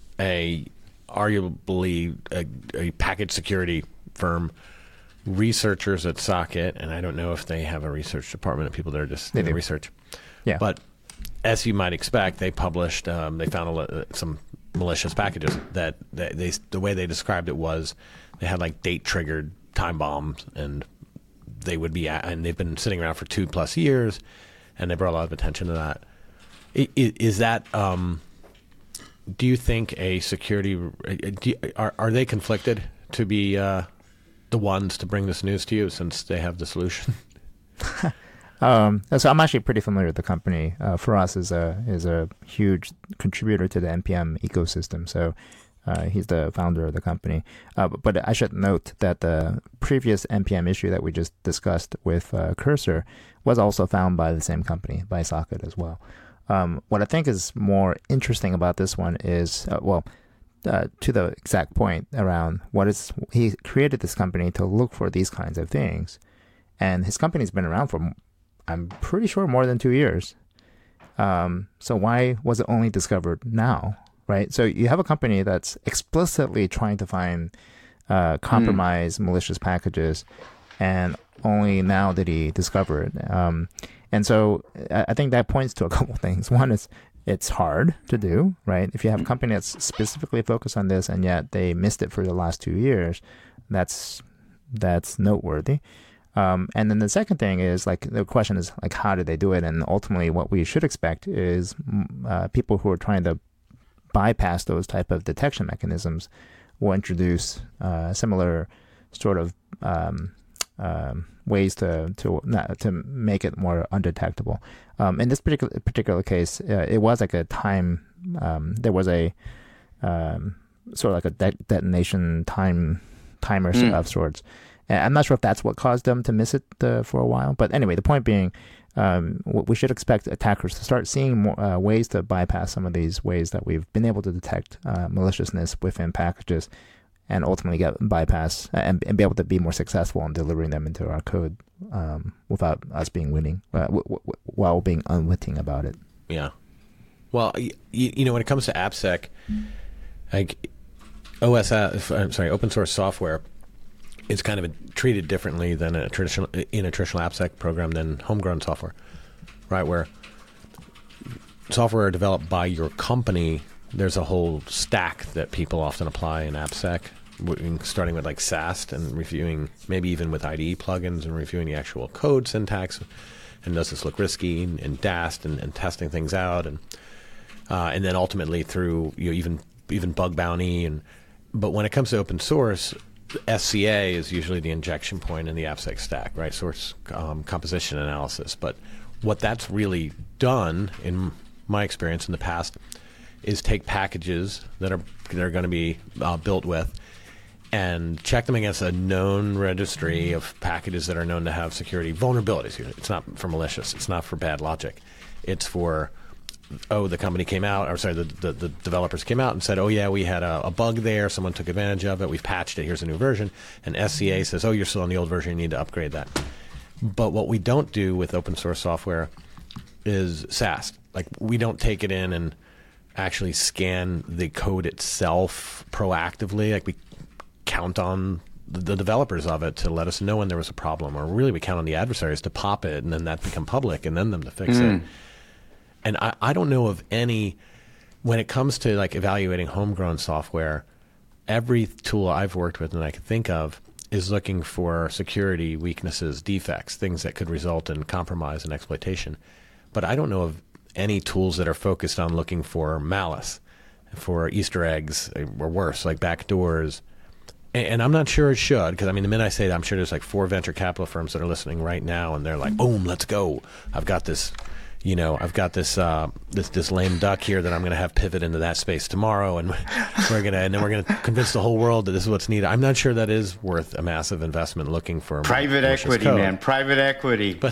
Speaker 3: arguably a package security firm. Researchers at Socket, and I don't know if they have a research department of people that are just doing research.
Speaker 1: Yeah.
Speaker 3: But as you might expect, they published, they found some malicious packages that the way they described it was they had like date triggered time bombs, and and they've been sitting around for 2+ years, and they brought a lot of attention to that. Is that, do you think a security, are they conflicted to be, the ones to bring this news to you since they have the solution?
Speaker 1: So I'm actually pretty familiar with the company. For us, is a huge contributor to the NPM ecosystem. So he's the founder of the company. But I should note that the previous NPM issue that we just discussed with Cursor was also found by the same company, by Socket as well. What I think is more interesting about this one is, to the exact point around he created this company to look for these kinds of things, and his company's been around for, I'm pretty sure, more than 2 years. So why was it only discovered now, right? So you have a company that's explicitly trying to find compromised malicious packages, and only now did he discover it. And so I think that points to a couple of things. One is, it's hard to do, right? If you have a company that's specifically focused on this and yet they missed it for the last 2 years, that's noteworthy. And then the second thing is, like, the question is, like, how did they do it? And ultimately what we should expect is people who are trying to bypass those type of detection mechanisms will introduce similar sort of ways to make it more undetectable. In this particular case, it was like a time. There was a sort of like a detonation timer of sorts. And I'm not sure if that's what caused them to miss it for a while. But anyway, the point being, we should expect attackers to start seeing more ways to bypass some of these ways that we've been able to detect maliciousness within packages, and ultimately get bypass and be able to be more successful in delivering them into our code without us being winning, while being unwitting about it.
Speaker 3: Yeah. Well, you know, when it comes to AppSec, like open source software is kind of treated differently than in a traditional AppSec program than homegrown software, right? Where software developed by your company, there's a whole stack that people often apply in AppSec, starting with like SAST and reviewing, maybe even with IDE plugins and reviewing the actual code syntax, and does this look risky, and DAST and testing things out, and then ultimately through even bug bounty. But when it comes to open source, SCA is usually the injection point in the AppSec stack, right? Source composition analysis. But what that's really done, in my experience in the past, is take packages that are going to be built with and check them against a known registry of packages that are known to have security vulnerabilities. It's not for malicious. It's not for bad logic. It's for the company came out, or sorry, the developers came out and said, oh yeah, we had a bug there, someone took advantage of it, we've patched it, here's a new version. And SCA says, oh, you're still on the old version, you need to upgrade that. But what we don't do with open source software is SAST. Like, we don't take it in and actually scan the code itself proactively. Like, we count on the developers of it to let us know when there was a problem, or really we count on the adversaries to pop it and then that become public and then them to fix it. And I don't know of any, when it comes to like evaluating homegrown software, every tool I've worked with and I can think of is looking for security weaknesses, defects, things that could result in compromise and exploitation. But I don't know of any tools that are focused on looking for malice, for Easter eggs, or worse, like backdoors. And I'm not sure it should, because I mean, the minute I say that, I'm sure there's like 4 venture capital firms that are listening right now, and they're like, boom, let's go. I've got this this lame duck here that I'm going to have pivot into that space tomorrow, and we're gonna convince the whole world that this is what's needed. I'm not sure that is worth a massive investment looking for
Speaker 4: private equity, code. Man, private equity.
Speaker 3: But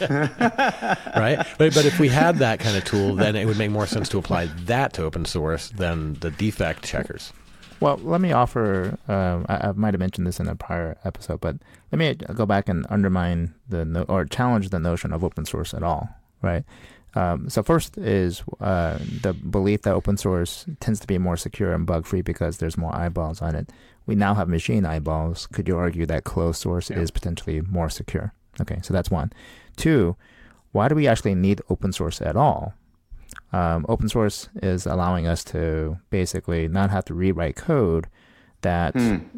Speaker 3: right, but if we had that kind of tool, then it would make more sense to apply that to open source than the defect checkers.
Speaker 1: Well, let me offer, I might have mentioned this in a prior episode, but let me go back and undermine or challenge the notion of open source at all, right? So first is the belief that open source tends to be more secure and bug-free because there's more eyeballs on it. We now have machine eyeballs. Could you argue that closed source is potentially more secure? Okay, so that's one. 2, why do we actually need open source at all? Open source is allowing us to basically not have to rewrite code that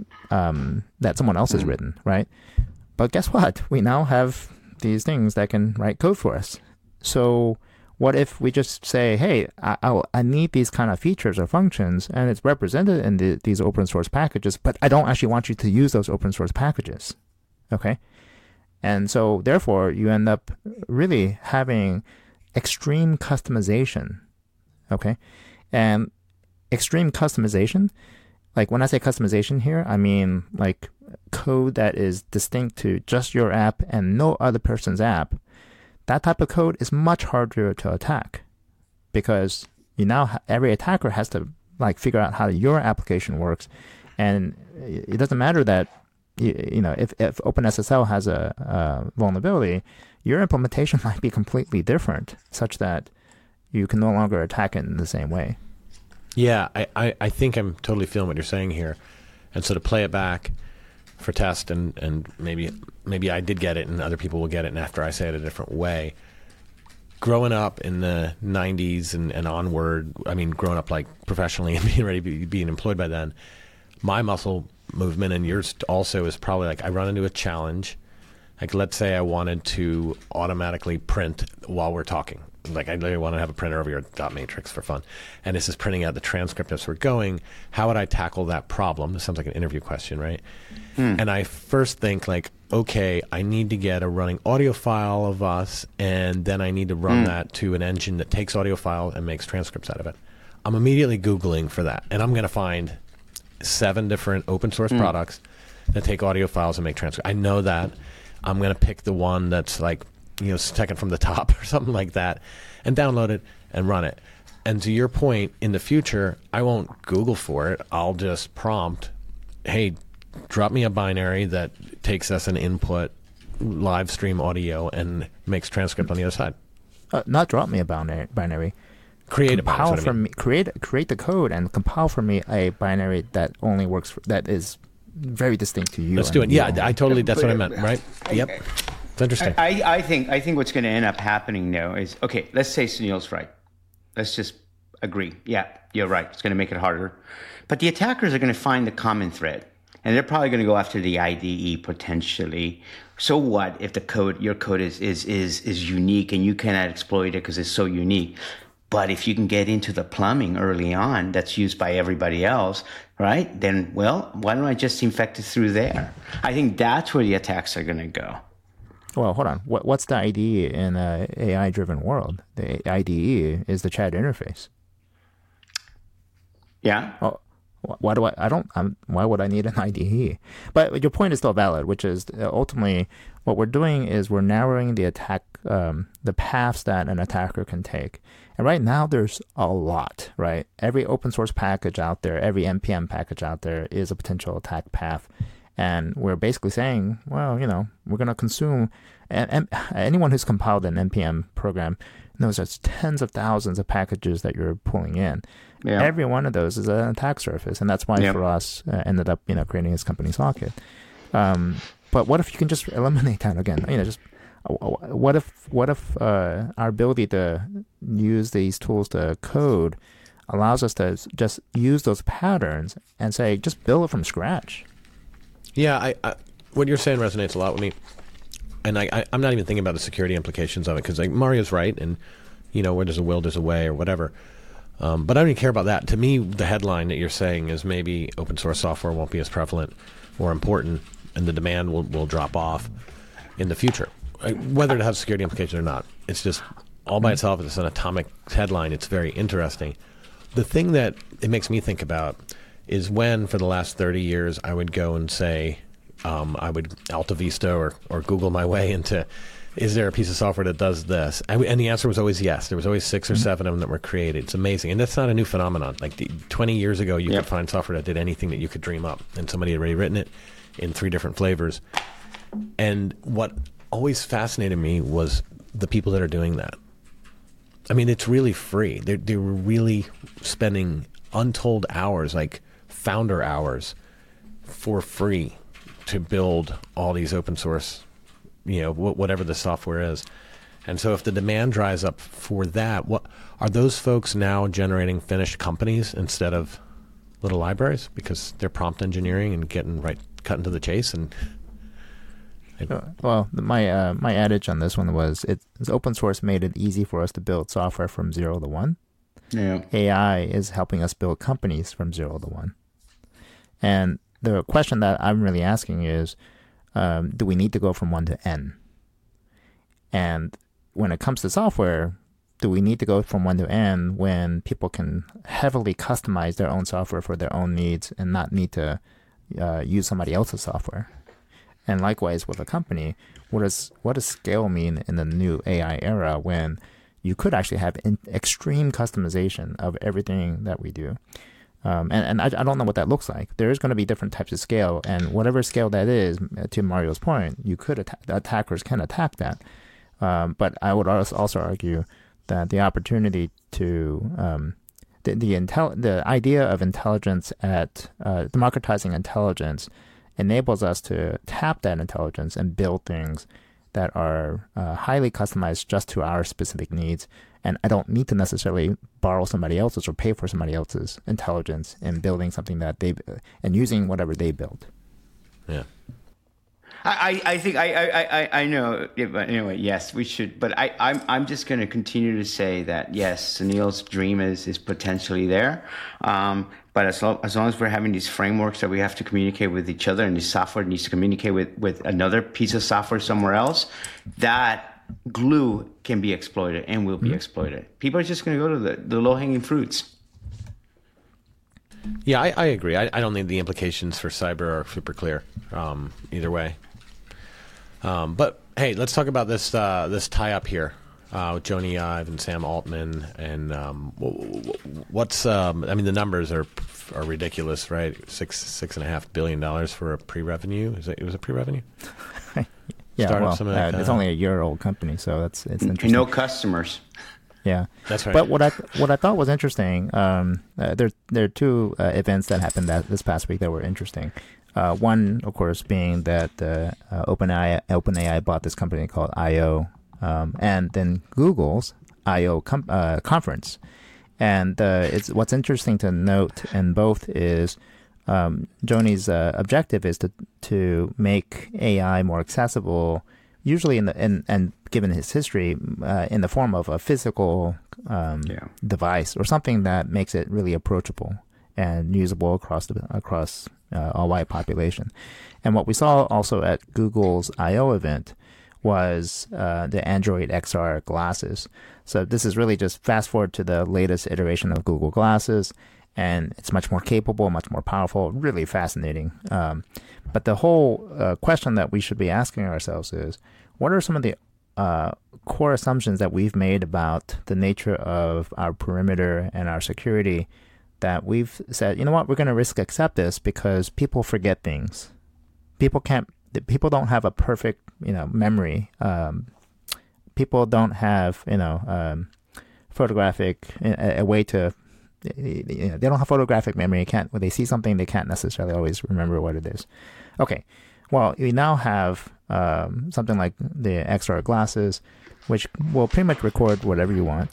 Speaker 1: that someone else has written, right? But guess what? We now have these things that can write code for us. So what if we just say, hey, I need these kind of features or functions, and it's represented in these open source packages, but I don't actually want you to use those open source packages, okay? And so therefore, you end up really having extreme customization, okay? And extreme customization, like when I say customization here, I mean like code that is distinct to just your app and no other person's app. That type of code is much harder to attack because you now every attacker has to like figure out how your application works, and it doesn't matter that you know if OpenSSL has a vulnerability, your implementation might be completely different, such that you can no longer attack it in the same way.
Speaker 3: Yeah, I think I'm totally feeling what you're saying here, and so to play it back for test and maybe I did get it and other people will get it, and after I say it a different way. Growing up in the 90s and onward, I mean, growing up like professionally and being ready to being employed by then, my muscle movement and yours also is probably like I run into a challenge. Like let's say I wanted to automatically print while we're talking. Like I literally want to have a printer over your dot matrix for fun. And this is printing out the transcript as we're going. How would I tackle that problem? This sounds like an interview question, right? And I first think like, okay, I need to get a running audio file of us, and then I need to run that to an engine that takes audio file and makes transcripts out of it. I'm immediately Googling for that, and I'm going to find 7 different open source products that take audio files and make transcripts. I know that. I'm going to pick the one that's like, you know, second from the top or something like that, and download it and run it. And to your point, in the future, I won't Google for it. I'll just prompt, hey, drop me a binary that takes us an input live stream audio and makes transcript on the other side.
Speaker 1: Not drop me a binary.
Speaker 3: Create
Speaker 1: compile
Speaker 3: a binary.
Speaker 1: For me, create the code and compile for me a binary that only works that is very distinct to you.
Speaker 3: Let's do it. Yeah, I totally. That's what I meant. Right? Yep. It's interesting.
Speaker 4: I think what's going to end up happening now is, okay, let's say Sunil's right. Let's just agree. Yeah, you're right. It's going to make it harder. But the attackers are going to find the common thread, and they're probably going to go after the IDE potentially. So what if your code is unique and you cannot exploit it because it's so unique? But if you can get into the plumbing early on that's used by everybody else, right, then, well, why don't I just infect it through there? I think that's where the attacks are going to go.
Speaker 1: Well, hold on. What's the IDE in an AI-driven world? The IDE is the chat interface.
Speaker 4: Yeah.
Speaker 1: Oh, why would I need an IDE? But your point is still valid, which is ultimately what we're doing is we're narrowing the attack the paths that an attacker can take. And right now, there's a lot, right? Every open source package out there, every NPM package out there is a potential attack path. And we're basically saying, well, we're going to consume, and anyone who's compiled an NPM program knows there's tens of thousands of packages that you're pulling in. Yeah. Every one of those is an attack surface. And that's why for us ended up, creating this company Socket. But what if you can just eliminate that again? What if our ability to use these tools to code allows us to just use those patterns and say, just build it from scratch?
Speaker 3: Yeah, I what you're saying resonates a lot with me, and I'm not even thinking about the security implications of it, because Mario's right, and where there's a will, there's a way, or whatever. But I don't even care about that. To me, the headline that you're saying is maybe open source software won't be as prevalent or important, and the demand will drop off in the future. Whether it has security implications or not, it's just all by itself. It's an atomic headline. It's very interesting. The thing that it makes me think about is when, for the last 30 years, I would go and say, I would Alta Vista or Google my way into, is there a piece of software that does this? And the answer was always yes. There was always 6 or 7 of them that were created. It's amazing. And that's not a new phenomenon. Like 20 years ago, you could find software that did anything that you could dream up. And somebody had already written it in 3 different flavors. And what always fascinated me was the people that are doing that. I mean, it's really free. They're really spending untold hours, like founder hours, for free to build all these open source, whatever the software is. And so if the demand dries up for that, what are those folks now generating finished companies instead of little libraries because they're prompt engineering and getting cut into the chase? And
Speaker 1: well, my adage on this one was it's open source made it easy for us to build software from 0 to 1.
Speaker 4: Yeah.
Speaker 1: AI is helping us build companies from 0 to 1. And the question that I'm really asking is, do we need to go from 1 to N? And when it comes to software, do we need to go from 1 to N when people can heavily customize their own software for their own needs and not need to use somebody else's software? And likewise with a company, what does scale mean in the new AI era when you could actually have extreme customization of everything that we do? And I don't know what that looks like. There is going to be different types of scale, and whatever scale that is, to Mario's point, you could attackers can attack that. But I would also argue that the opportunity to the idea of intelligence at democratizing intelligence enables us to tap that intelligence and build things that are highly customized just to our specific needs. And I don't need to necessarily borrow somebody else's or pay for somebody else's intelligence in building something that and using whatever they build.
Speaker 3: Yeah.
Speaker 4: I think I know. Yeah, but anyway, yes, we should. But I'm just going to continue to say that yes, Sunil's dream is potentially there. But as long as we're having these frameworks that we have to communicate with each other, and the software needs to communicate with another piece of software somewhere else, that glue can be exploited and will be exploited. People are just going to go to the low-hanging fruits.
Speaker 3: Yeah, I agree. I don't think the implications for cyber are super clear either way. But hey, let's talk about this tie-up here with Jony Ive and Sam Altman. And what's I mean, the numbers are ridiculous, right? $6.5 billion for a pre-revenue. It was a pre-revenue?
Speaker 1: Yeah,
Speaker 3: Startup,
Speaker 1: well, it's only a year-old company, so it's interesting.
Speaker 4: No customers.
Speaker 1: Yeah,
Speaker 3: that's right.
Speaker 1: But what I thought was interesting, there are 2 events that happened this past week that were interesting. One, of course, being that OpenAI bought this company called I/O, and then Google's I/O conference. And what's interesting to note in both is Jony's objective is to make AI more accessible, usually and given his history, in the form of a physical device or something that makes it really approachable and usable across a wide population. And what we saw also at Google's I/O event was the Android XR glasses. So this is really just fast forward to the latest iteration of Google Glasses, and it's much more capable, much more powerful, really fascinating. But the whole question that we should be asking ourselves is, what are some of the core assumptions that we've made about the nature of our perimeter and our security that we've said, you know what, we're going to risk accept this because people forget things. People don't have a perfect, memory. People don't have, photographic, a way to, they don't have photographic memory. When they see something, they can't necessarily always remember what it is. Okay. Well, we now have something like the XR glasses, which will pretty much record whatever you want.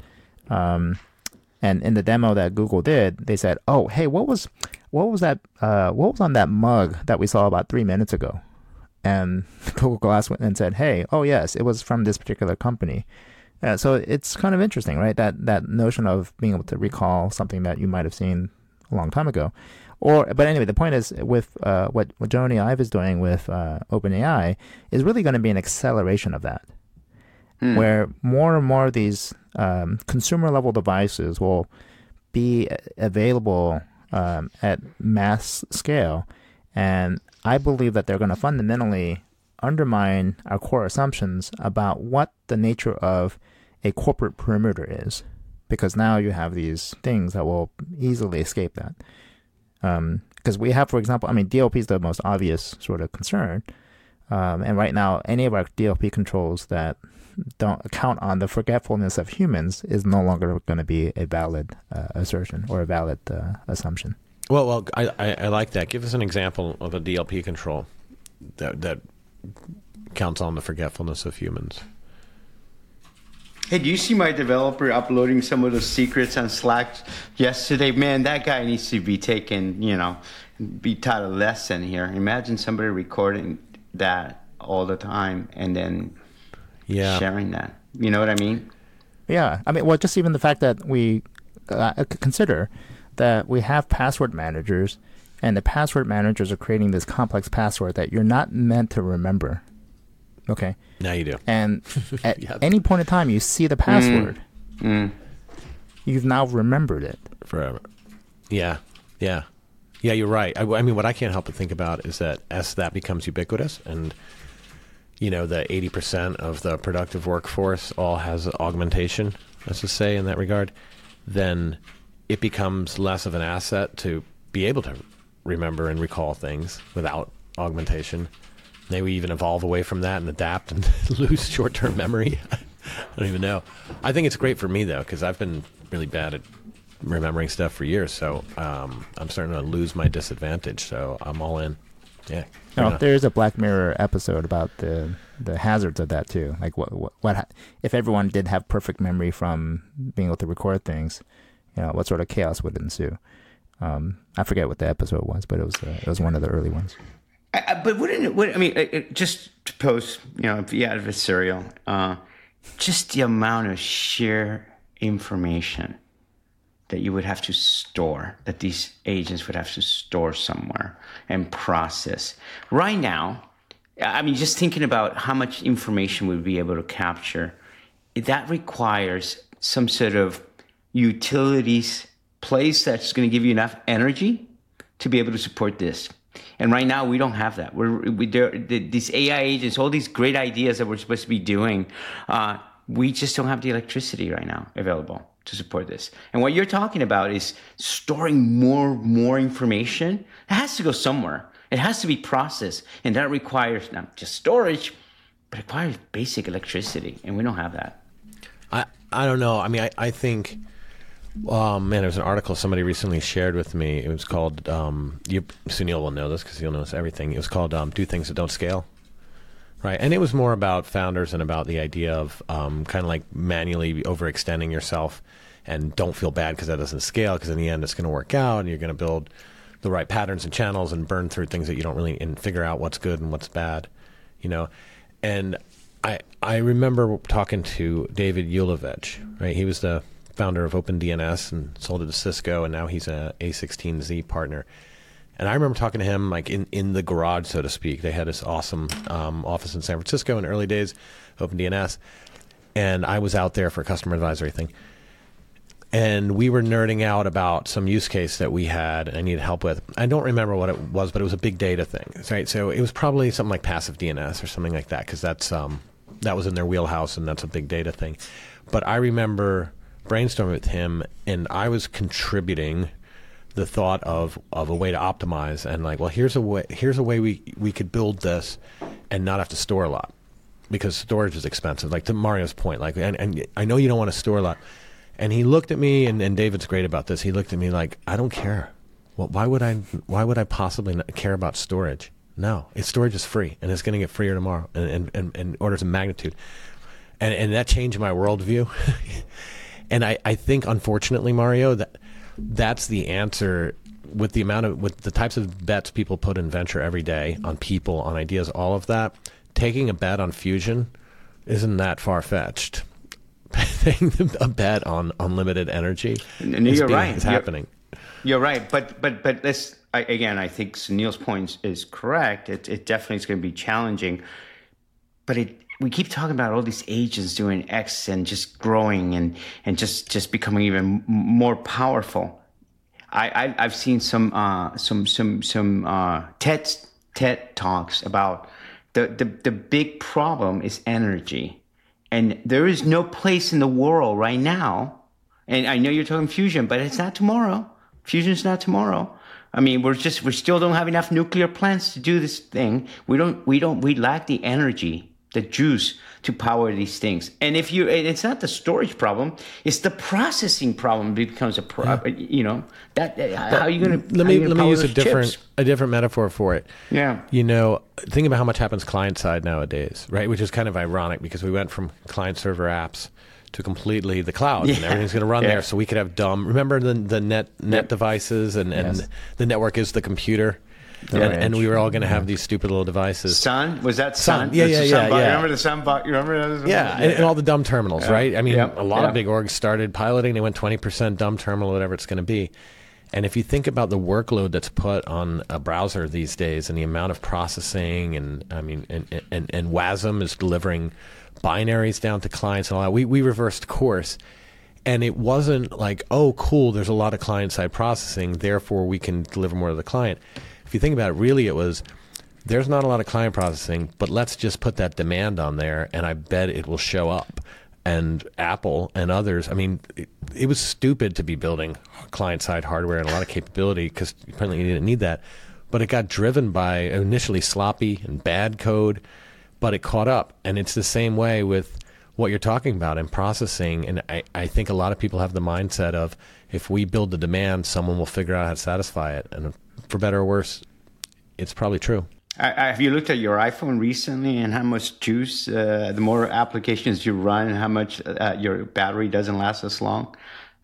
Speaker 1: And in the demo that Google did, they said, "Oh, hey, what was that? What was on that mug that we saw about 3 minutes ago?" And Google Glass went and said, "Hey, oh yes, it was from this particular company." So it's kind of interesting, right? That notion of being able to recall something that you might have seen a long time ago. But anyway, the point is with what Jony Ive is doing with OpenAI is really going to be an acceleration of that, where more and more of these consumer level devices will be available at mass scale. And I believe that they're going to fundamentally undermine our core assumptions about what the nature of a corporate perimeter is, because now you have these things that will easily escape that. Because we have, for example, DLP is the most obvious sort of concern. And right now, any of our DLP controls that don't account on the forgetfulness of humans is no longer going to be a valid assertion or a valid assumption.
Speaker 3: Well, I like that. Give us an example of a DLP control that counts on the forgetfulness of humans.
Speaker 4: Hey, do you see my developer uploading some of the secrets on Slack yesterday? Man, that guy needs to be taken, be taught a lesson here. Imagine somebody recording that all the time and then sharing that. You know what I mean?
Speaker 1: Yeah. Just even the fact that we consider that we have password managers, and the password managers are creating this complex password that you're not meant to remember. Okay.
Speaker 3: Now you do.
Speaker 1: And at any point in time you see the password, you've now remembered it.
Speaker 3: Forever. Yeah. Yeah. Yeah, you're right. What I can't help but think about is that as that becomes ubiquitous and, the 80% of the productive workforce all has augmentation, let's just say, in that regard, then it becomes less of an asset to be able to remember and recall things without augmentation. Maybe we even evolve away from that and adapt and lose short-term memory. I don't even know. I think it's great for me, though, because I've been really bad at remembering stuff for years. So I'm starting to lose my disadvantage. So I'm all in. Yeah.
Speaker 1: There's a Black Mirror episode about the hazards of that, too. Like what if everyone did have perfect memory from being able to record things, what sort of chaos would ensue? I forget what the episode was, but it was one of the early ones.
Speaker 4: But just to pose, the adversarial, just the amount of sheer information that you would have to store, that these agents would have to store somewhere and process. Right now, just thinking about how much information we'd be able to capture, that requires some sort of utilities place that's going to give you enough energy to be able to support this. And right now, we don't have that. These AI agents, all these great ideas that we're supposed to be doing, we just don't have the electricity right now available to support this. And what you're talking about is storing more information. It has to go somewhere. It has to be processed. And that requires not just storage, but it requires basic electricity. And we don't have that.
Speaker 3: I don't know. I think... there was an article somebody recently shared with me. It was called, Sunil will know this because he'll know everything. It was called Do Things That Don't Scale. Right. And it was more about founders and about the idea of kind of like manually overextending yourself and don't feel bad because that doesn't scale, because in the end it's going to work out and you're going to build the right patterns and channels and burn through things that you don't really, and figure out what's good and what's bad, And I remember talking to David Ulevich, right? He was the founder of OpenDNS and sold it to Cisco, and now he's a A16Z partner. And I remember talking to him like in the garage, so to speak. They had this awesome office in San Francisco in the early days, OpenDNS, and I was out there for a customer advisory thing. And we were nerding out about some use case that we had and I needed help with. I don't remember what it was, but it was a big data thing, right? So it was probably something like passive DNS or something like that, because that's that was in their wheelhouse, and that's a big data thing. But I remember brainstorming with him, and I was contributing the thought of a way to optimize, and like, well, here's a way we could build this and not have to store a lot, because storage is expensive. Like to Mario's point, like, and I know you don't want to store a lot. And he looked at me, and David's great about this. He looked at me like, I don't care. Well, why would I possibly not care about storage? No, storage is free, and it's going to get freer tomorrow, in orders of magnitude. And that changed my worldview. And I think, unfortunately, Mario, that's the answer with the types of bets people put in venture every day on people, on ideas, all of that. Taking a bet on fusion isn't that far-fetched. Taking a bet on unlimited energy is happening.
Speaker 4: You're right, but this again, I think Sunil's point is correct. It definitely is going to be challenging, but we keep talking about all these agents doing X and just growing and just becoming even more powerful. I've seen some TED talks about the big problem is energy. And there is no place in the world right now, and I know you're talking fusion, but it's not tomorrow. Fusion's not tomorrow. I mean, we still don't have enough nuclear plants to do this thing. We lack the energy, the juice to power these things. And it's not the storage problem, it's the processing problem that becomes a problem. You know, how are you going to
Speaker 3: let me use a different metaphor for it.
Speaker 4: Yeah.
Speaker 3: You know, think about how much happens client side nowadays, right? Which is kind of ironic because we went from client server apps to completely the cloud, and everything's going to run there. So we could have remember the net devices, and the network is the computer. And we were all going to have these stupid little devices.
Speaker 4: Sun? Was that Sun?
Speaker 3: Yeah.
Speaker 4: Remember the Sun box? You remember that?
Speaker 3: Yeah, and all the dumb terminals, right? I mean, a lot of big orgs started piloting. They went 20% dumb terminal, whatever it's going to be. And if you think about the workload that's put on a browser these days and the amount of processing, and I mean, and WASM is delivering binaries down to clients and all that, we reversed course. And it wasn't like, oh, cool, there's a lot of client-side processing, therefore we can deliver more to the client. If you think about it, really it was, there's not a lot of client processing, but let's just put that demand on there, and I bet it will show up. And Apple and others, I mean, it was stupid to be building client-side hardware and a lot of capability because apparently you didn't need that. But it got driven by initially sloppy and bad code, but it caught up. And it's the same way with what you're talking about in processing. And I think a lot of people have the mindset of, if we build the demand, someone will figure out how to satisfy it. And for better or worse, it's probably true.
Speaker 4: Have you looked at your iPhone recently and how much juice, the more applications you run, and how much your battery doesn't last as long?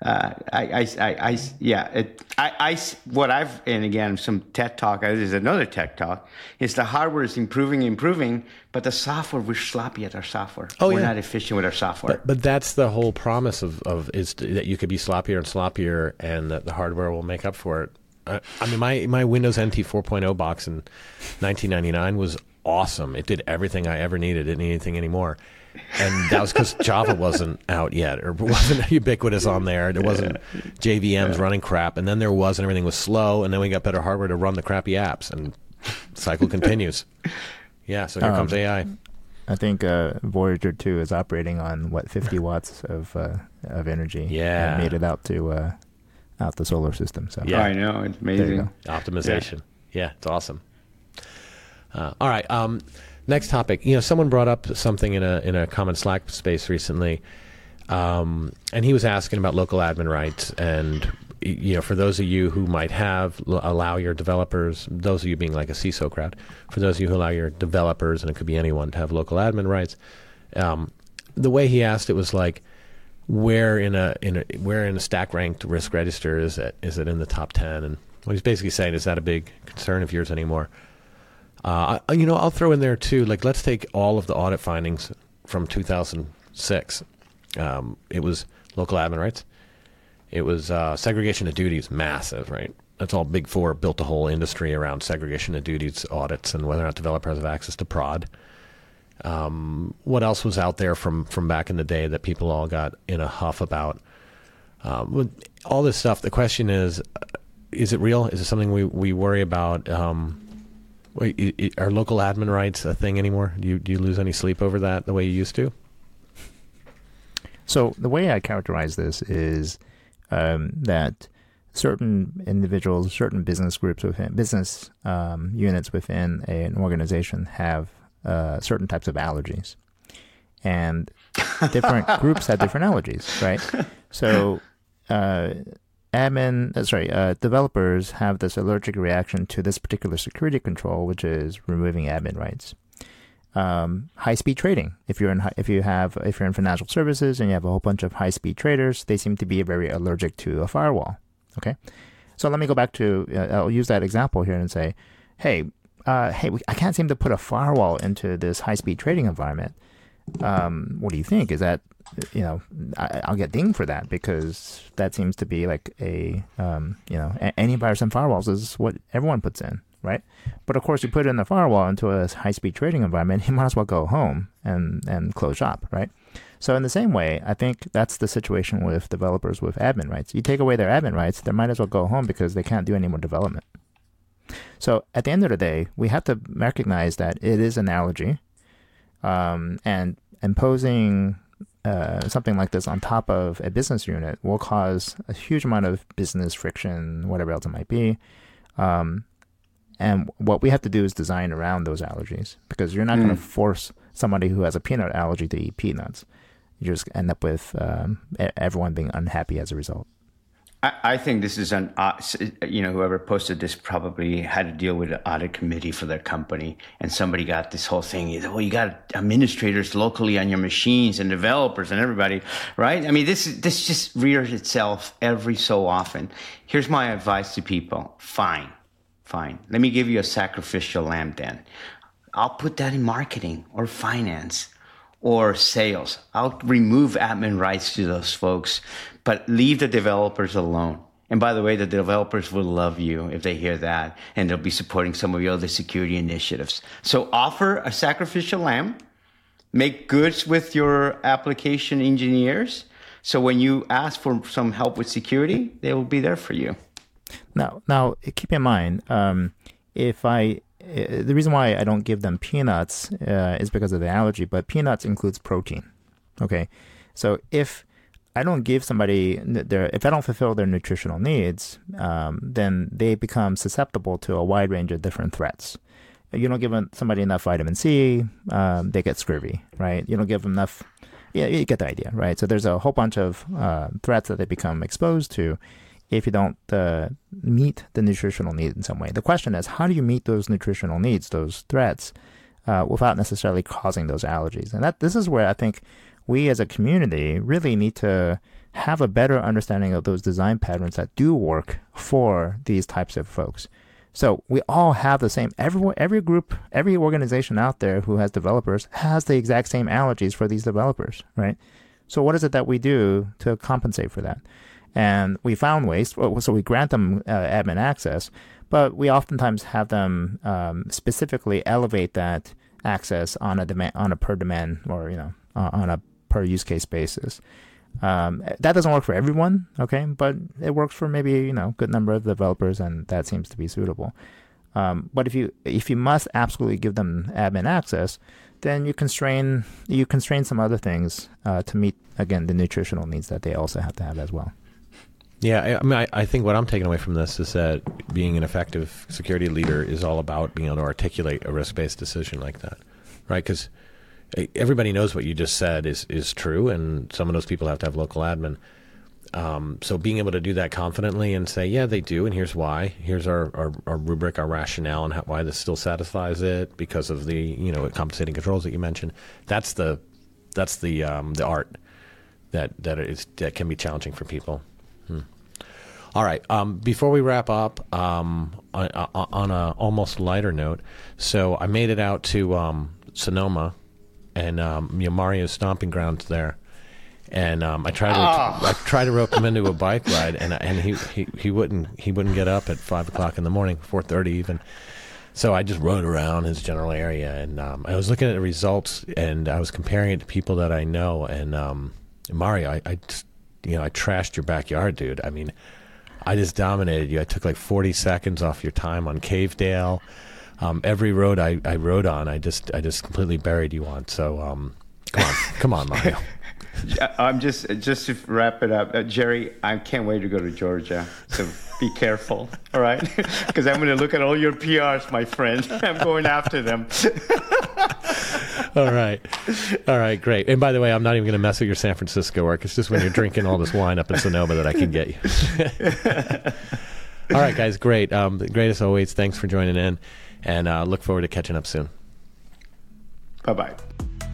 Speaker 4: And again, some TED talk, there's another TED talk, is the hardware is improving, but the software, we're sloppy at our software. We're not efficient with our software.
Speaker 3: But that's the whole promise of is that you could be sloppier and sloppier, and that the hardware will make up for it. I mean, my Windows NT 4.0 box in 1999 was awesome. It did everything I ever needed. It didn't need anything anymore. And that was because Java wasn't out yet, or wasn't ubiquitous on there. There wasn't JVMs running crap. And then there was, and everything was slow. And then we got better hardware to run the crappy apps. And cycle continues. Yeah, so here comes AI.
Speaker 1: I think Voyager 2 is operating on, 50 watts of energy.
Speaker 3: Yeah.
Speaker 1: And made it out to... out the solar system. So
Speaker 4: I know, it's amazing.
Speaker 3: Optimization. Yeah, it's awesome. All right. Next topic. You know, someone brought up something in a common Slack space recently, and he was asking about local admin rights. And you know, for those of you who might allow your developers, those of you being like a CISO crowd, for those of you who allow your developers, and it could be anyone, to have local admin rights, the way he asked it was like, where in a stack ranked risk register is it in the top 10? And what he's basically saying is that a big concern of yours anymore? I'll throw in there too, like, let's take all of the audit findings from 2006. It was local admin rights. It was segregation of duties, massive, right? That's all Big Four built a whole industry around segregation of duties audits and whether or not developers have access to prod. What else was out there from back in the day that people all got in a huff about? All this stuff. The question is it real? Is it something we worry about? Wait, are local admin rights a thing anymore? Do you lose any sleep over that the way you used to?
Speaker 1: So the way I characterize this is that certain individuals, certain business groups within business units within an organization have certain types of allergies, and different groups have different allergies, right? So developers have this allergic reaction to this particular security control, which is removing admin rights. High-speed trading. If you're in financial services and you have a whole bunch of high-speed traders, they seem to be very allergic to a firewall. Okay, so let me go back to. I'll use that example here and say, I can't seem to put a firewall into this high-speed trading environment. What do you think? Is that, I'll get dinged for that because that seems to be like a, antivirus and firewalls is what everyone puts in. Right, but of course, you put in the firewall into a high-speed trading environment, you might as well go home and close shop, right? So in the same way, I think that's the situation with developers with admin rights. You take away their admin rights, they might as well go home because they can't do any more development. So at the end of the day, we have to recognize that it is an allergy, and imposing something like this on top of a business unit will cause a huge amount of business friction, whatever else it might be. And what we have to do is design around those allergies, because you're not going to force somebody who has a peanut allergy to eat peanuts. You just end up with everyone being unhappy as a result.
Speaker 4: I think this is whoever posted this probably had to deal with an audit committee for their company, and somebody got this whole thing. Well, you got administrators locally on your machines and developers and everybody, right? I mean, this just rears itself every so often. Here's my advice to people. Fine. Let me give you a sacrificial lamb then. I'll put that in marketing or finance or sales. I'll remove admin rights to those folks, but leave the developers alone. And by the way, the developers will love you if they hear that, and they'll be supporting some of your other security initiatives. So offer a sacrificial lamb, make goods with your application engineers. So when you ask for some help with security, they will be there for you.
Speaker 1: Now, keep in mind, the reason why I don't give them peanuts is because of the allergy, but peanuts includes protein. Okay, so if I don't give somebody if I don't fulfill their nutritional needs, then they become susceptible to a wide range of different threats. You don't give somebody enough vitamin C, they get scurvy, right? You don't give them enough. Yeah, you get the idea, right? So there's a whole bunch of threats that they become exposed to if you don't meet the nutritional need in some way. The question is, how do you meet those nutritional needs, those threats, without necessarily causing those allergies? And this is where I think we as a community really need to have a better understanding of those design patterns that do work for these types of folks. So we all have the same, every group, every organization out there who has developers has the exact same allergies for these developers, right? So what is it that we do to compensate for that? And we found ways, so we grant them admin access, but we oftentimes have them specifically elevate that access on a per demand or on a per use case basis. That doesn't work for everyone, okay, but it works for maybe a good number of developers, and that seems to be suitable. But if you must absolutely give them admin access, then you constrain some other things to meet, again, the nutritional needs that they also have to have as well.
Speaker 3: Yeah, I think what I'm taking away from this is that being an effective security leader is all about being able to articulate a risk-based decision like that, right? Because everybody knows what you just said is true, and some of those people have to have local admin. So being able to do that confidently and say, yeah, they do, and here's why. Here's our rubric, our rationale, and why this still satisfies it because of the compensating controls that you mentioned. That's the art that can be challenging for people. All right. Before we wrap up, on a almost lighter note, so I made it out to Sonoma and Mario's stomping grounds there, and I tried to rope him into a bike ride, and he wouldn't get up at 5 o'clock in the morning, 4:30 even. So I just rode around his general area, and I was looking at the results, and I was comparing it to people that I know, and Mario, I trashed your backyard, dude. I mean, I just dominated you. I took like 40 seconds off your time on Cavedale. Every road I rode on, I just completely buried you on. So come on, Mario.
Speaker 4: I'm just to wrap it up, Jerry. I can't wait to go to Georgia. So be careful, all right? Because I'm going to look at all your PRs, my friend. I'm going after them.
Speaker 3: All right, great. And by the way, I'm not even going to mess with your San Francisco work. It's just when you're drinking all this wine up in Sonoma that I can get you. All right, guys, great. Great as always. Thanks for joining in, and look forward to catching up soon.
Speaker 4: Bye-bye.